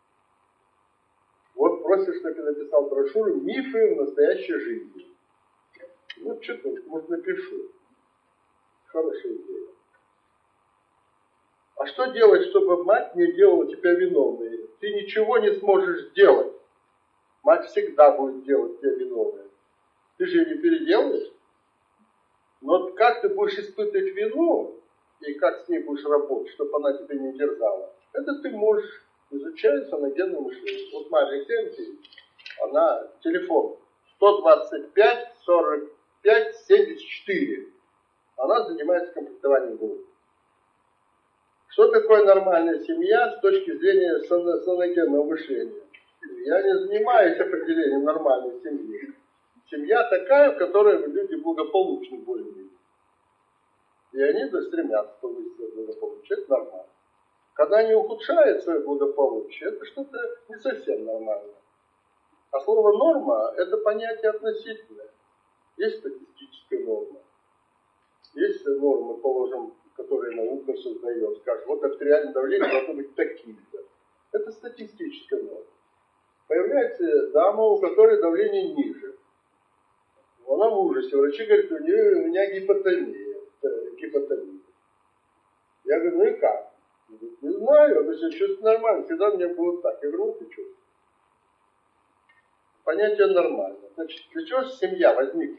Вот просишь, чтобы я написал брошюру «Мифы в настоящей жизни». Ну, что-то, может, напишу. Хорошая идея. А что делать, чтобы мать не делала тебя виновной? Ты ничего не сможешь сделать. Мать всегда будет делать тебя виновной. Ты же ее не переделаешь. Но как ты будешь испытывать вину, и как с ней будешь работать, чтобы она тебя не терзала, это ты можешь, изучая саногенное мышление. Вот Мария Алексеевна, она телефон 125 45 74. Она занимается комплектованием групп. Что такое нормальная семья с точки зрения саногенного мышления? Я не занимаюсь определением нормальной семьи. Семья такая, в которой люди благополучны более-менее. И они стремятся повысить свое благополучие. Это нормально. Когда они ухудшают свое благополучие, это что-то не совсем нормальное. А слово норма – это понятие относительное. Есть статистическая норма. Есть нормы, положим, которые наука создает. Скажем, вот артериальное давление должно быть таким-то. Это статистическая норма. Появляется дама, у которой давление ниже. Она в ужасе. Врачи говорят, у меня гипотония. Я говорю, ну и как? Говорит, не знаю, я себя чувствую нормально. Всегда мне было так. Я говорю, вот и чувствую. Понятие нормально. Значит, для чего семья возникла?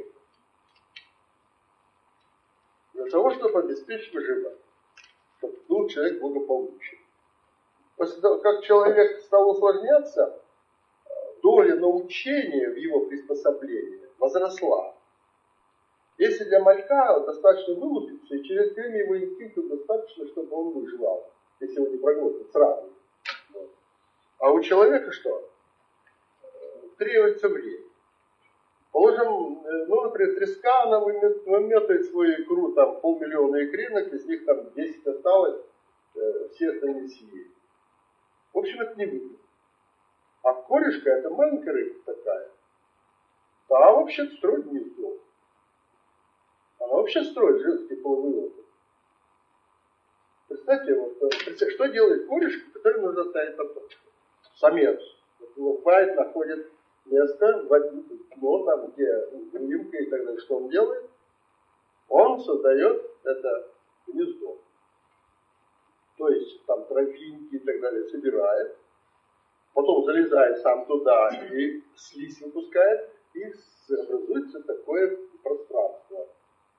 Для того, чтобы обеспечить выживание. Чтобы был человек благополучен. После того, как человек стал усложняться, доля научения в его приспособлении возросла. Если для малька достаточно вылупиться, и через время его инстинктов достаточно, чтобы он выживал, если его не проглотят сразу. Вот. А у человека что? Требуется время. Положим, ну, например, треска, она выметает свою икру, там 500 000 икринок, из них там 10 осталось, все остальные съели. В общем, это не выгодно. А корешка, это маленькая рыбка такая, та вообще строит гнездо. Она вообще строит женский половой опыт. Представьте, что делает корешка, который нужно ставить потомство? Самец выплывает, находит место, дно, там, где выемка и так далее. Что он делает? Он создает это гнездо. То есть там тропинки и так далее собирает, потом залезает сам туда и слизь выпускает, и образуется такое пространство.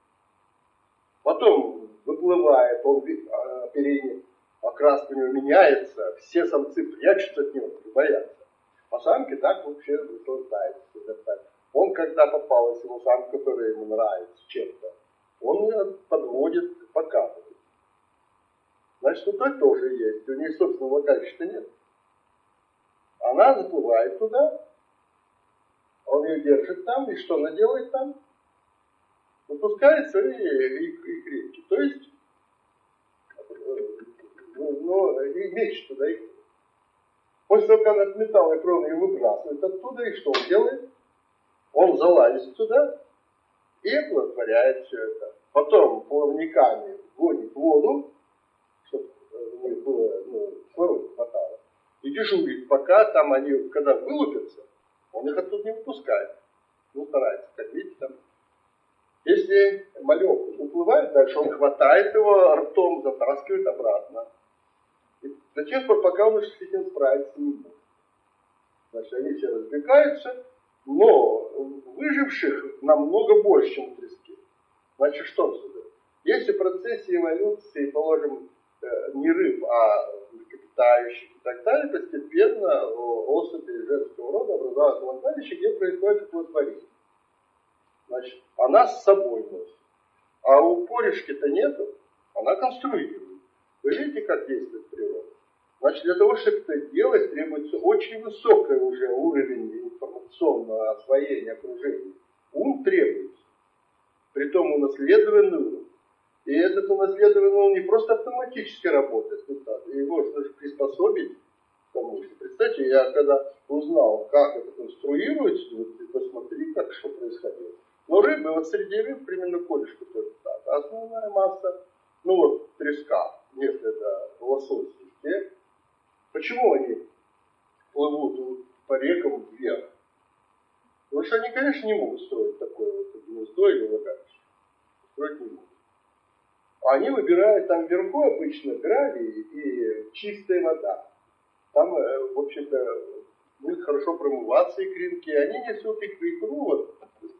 Потом выплывает, он оперение, окраска у него меняется, все самцы прячутся от него, боятся. А самки так вообще наслаждаются. Он, когда попалась ему самка, которая ему нравится чем-то, он ее подводит, показывает. Значит, у той тоже есть, у нее собственного влагалища нет. Она заплывает туда, он ее держит там, и что она делает там? Выпускает свои икринки. То есть, и мечет туда икру. После того, как она отметала икру, он ее выбрасывает оттуда, и что он делает? Он залазит туда и оплодотворяет все это. Потом плавниками гонит воду, чтобы у них было, кислорода хватало, и дежурит, пока там они, когда вылупятся, он их оттуда не выпускает. Старается кормить там. Если малек уплывает дальше, он хватает его ртом, затаскивает обратно. И до тех пор, пока он с этим справиться не может. Значит, они все разбегаются, но выживших намного больше, чем в треске. Значит, что отсюда? Если в процессе эволюции, положим, не рыб, а млекопитающих и так далее, постепенно особи женского рода образовалось влагалище, где происходит оплодотворение. Значит, она с собой носит. А у корешки-то нету, она конструирует. Вы видите, как действует природа? Значит, для того, чтобы это делать, требуется очень высокий уже уровень информационного освоения окружения. Ум требуется. Притом унаследованный ум. И этот унаследованный ум не просто автоматически работает, его нужно приспособить к тому, что, представьте, я когда узнал, как это конструируется, посмотри, как что происходило. Но рыбы, среди рыб примерно корешка тоже так. Основная масса, треска, нет, это лосось. Почему они плывут по рекам вверх? Потому что они, конечно, не могут строить такое гнездо или влагалище. Строить не могут. Они выбирают там вверху обычно гравий и чистая вода. Там, в общем-то, будет хорошо промываться икринки. Они несут икру,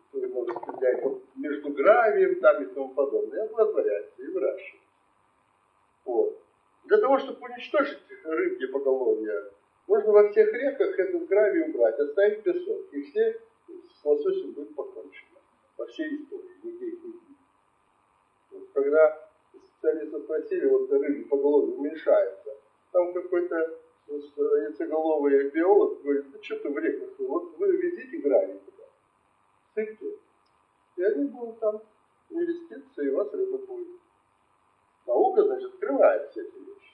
между гравием там и тому подобное. И оплодотворяются, и выращивают. Вот. Для того, чтобы уничтожить рыбье поголовье, нужно во всех реках этот гравий убрать, оставить песок. И все с лососем будет покончено. Во всей истории. Нигде их не будет. Вот, когда специалисты спросили, рыбье поголовье уменьшается, там какой-то яйцеголовый биолог говорит, что ты в реках, вы везите гравий туда, сыпьте, и они будут там нереститься, и у вас рыба будет. Наука, значит, открывает все эти вещи.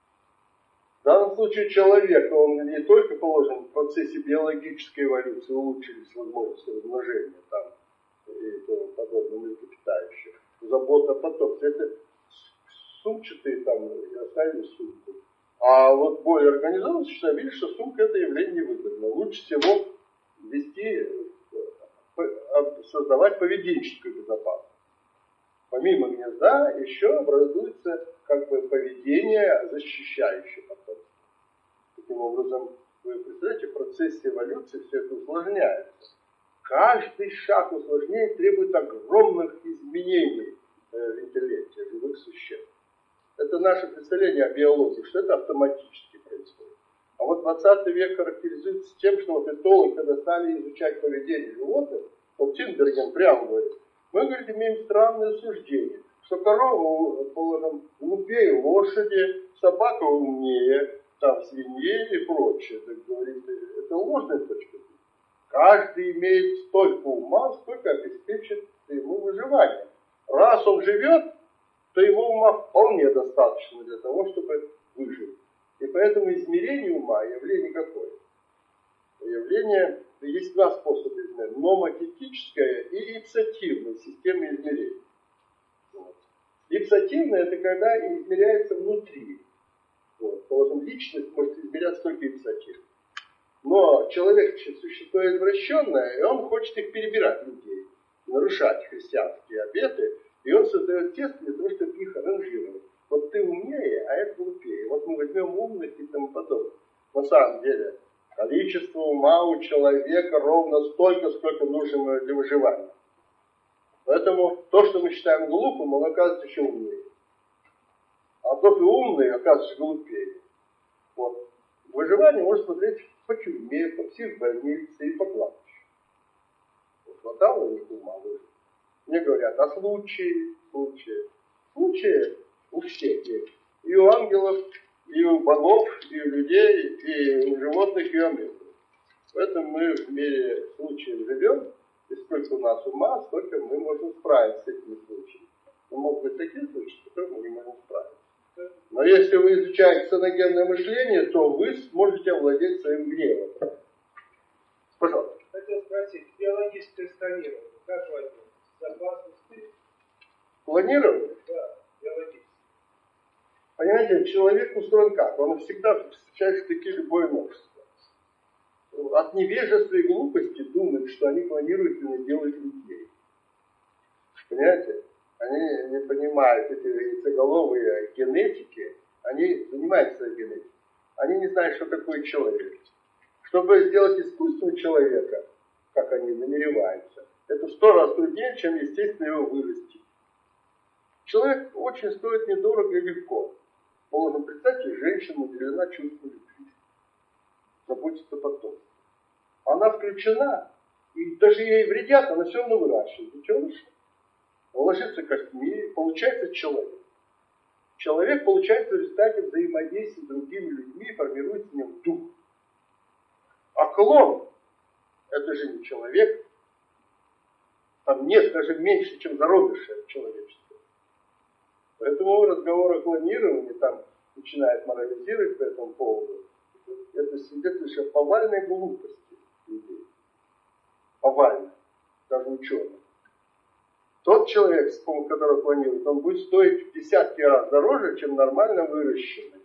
В данном случае человек, он не только положен в процессе биологической эволюции, улучшились возможности размножения там и тому подобное млекопитающих, забота о потомстве. Это сумчатые там оставили сумку. А вот более организованно считали, что сумка это явление невыгодно. Лучше всего создавать поведенческую безопасность. Помимо гнезда еще образуется поведение, защищающее потомство. Таким образом, вы представляете, в процессе эволюции все это усложняется. Каждый шаг усложнения требует огромных изменений в интеллекте живых существ. Это наше представление о биологии, что это автоматически происходит. А вот 20 век характеризуется тем, что этологи, когда стали изучать поведение животных, Тинберген прямо говорит, мы, говорит, имеем странное суждение, что корова, положим, глупее лошади, собака умнее, там, свиньи и прочее. Так говорит, это ложная точка зрения. Каждый имеет столько ума, сколько обеспечит ему выживание. Раз он живет, то его ума вполне достаточно для того, чтобы выжить. И поэтому измерение ума, явление какое? Явление, есть два способа измерения. Номотетическая и ипсативная система измерений. Вот. Ипсативная — это когда измеряется внутри. Вот. Поэтому личность может измеряться только ипсативно. Но человек существо извращенное, и он хочет их перебирать, людей, нарушать христианские обеты, и он создает тест для того, чтобы их ранжировать. Вот ты умнее, а это глупее. Вот мы возьмем умных и тому подобное. На самом деле, количество ума у человека ровно столько, сколько нужно для выживания. Поэтому то, что мы считаем глупым, он оказывается еще умнее. А тот и умный оказывается глупее. Вот. Выживание можно смотреть по тюрьме, по психбольнице и по кладбищу. Вот хватало у них ума выжить. Мне говорят, а случаи у всех есть. И у ангелов, и у богов, и у людей, и у животных, и у омегов. Поэтому мы в мире случаев живем, и сколько у нас ума, столько мы можем справиться с этими случаями. Но могут быть такие случаи, с которыми мы не можем справиться. Но если вы изучаете саногенное мышление, то вы сможете овладеть своим гневом. Пожалуйста. Хотел спросить, биологическое сканирование, как возьмем? Безопасности? Планирование? Да, биологическое. Понимаете, человек устроен как? Он всегда встречает такие любое новшество. От невежества и глупости думают, что они планируют и делают людей. Понимаете? Они не понимают, эти яйцеголовые генетики, они занимаются генетикой. Они не знают, что такое человек. Чтобы сделать искусственного человека, как они намереваются, это в 100 раз труднее, чем естественно его вырастить. Человек очень стоит недорого и легко. Можно представить, женщина наделена чувством любви. Заботится потом. Она включена, и даже ей вредят, она все равно выращивает. Детеныш. Он ложится костьми, получается человек. Человек получается в результате взаимодействия с другими людьми и формирует в нем дух. А клон — это же не человек. Там нет даже меньше, чем зародыша человечества. Поэтому разговор о клонировании там начинает морализировать по этому поводу. Это свидетельство о повальной глупости людей. Повальной. Даже ученых. Тот человек, с помощью которого клонируют, он будет стоить в десятки раз дороже, чем нормально выращенный.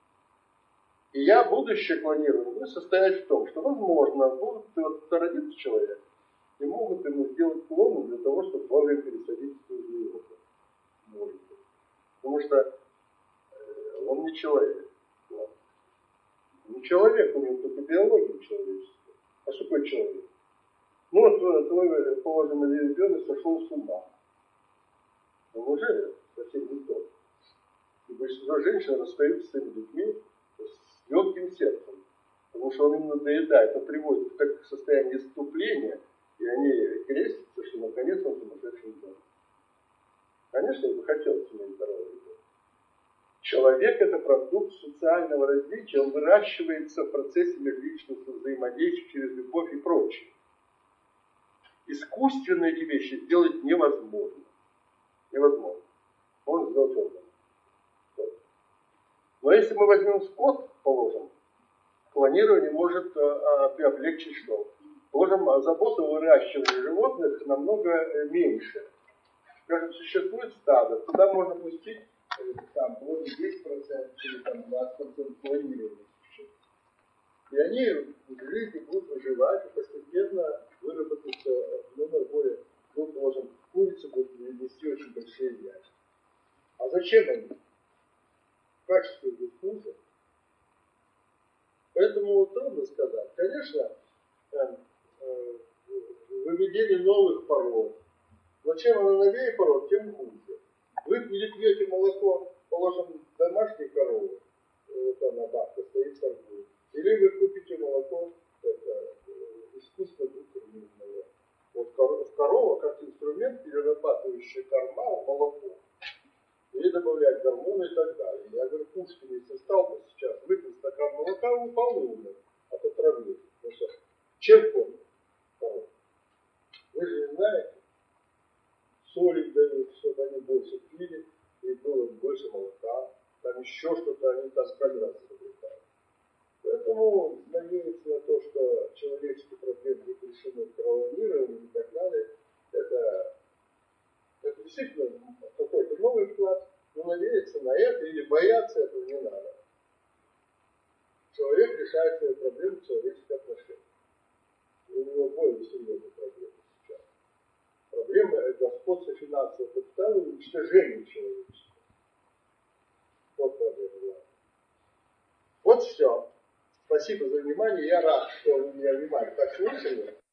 И будущее клонирование будет состоять в том, что, возможно, будет родиться человек, и могут ему сделать клону для того, чтобы вовремя пересадить в свою животное. Может быть. Потому что он не человек. Не человек, у него только биология человеческая. А что такое человек? Ну вот твой, положенный ребенок сошел с ума. Он уже совсем не тот. И большинство женщин расстаются с своими детьми с легким сердцем. Потому что он им надоедает, он приводит в такое состояние исступления, и они крестятся, что наконец он сумасшедший ребенок. Конечно, я бы хотел иметь здоровый ребенок. Человек — это продукт социального развития, он выращивается в процессе межличностного взаимодействия через любовь и прочее. Искусственно эти вещи сделать невозможно. Невозможно. Можно сделать орган. Но если мы возьмем скот, положим, клонирование может облегчить что? Положим, забота о выращивании животных намного меньше. Скажем, существует стадо, туда можно пустить там, положим, 10% или там, 20% клонирования. И они в жизни будут выживать, и постепенно выработаются намного более, ну, положим, курицы будут нести очень большие яйца. А зачем они? Качество будет хуже. Поэтому трудно сказать. Конечно, выведение новых пород. Но чем она новее пород, тем хуже. Вы пьете молоко, положим, домашней коровы, вот она, бабка, стоит торгует. Или вы купите молоко, искусственно бутербродное. Вот корова как инструмент, перерабатывающий корма в молоко. И добавлять гормоны и так далее. Я говорю, Пушкин, если стал бы сейчас выпить стакан молока, он вполне умер от отравления. Потому что чем он? Вы же не знаете, соли дают, чтобы они больше пили, и было больше молока. Там еще что-то, они там каждый раз изобретают. Поэтому надеяться на то, что человеческие проблемы будут решены правомированием и так далее, это действительно какой-то новый вклад, но надеяться на это или бояться этого не надо. Человек решает свои проблемы в человеческих отношениях. У него более серьезные проблемы сейчас. Проблема господства финансового капитала и уничтожения человечества. Вот проблема главная. Вот все. Спасибо за внимание. Я рад, что вы меня внимательно так слушали.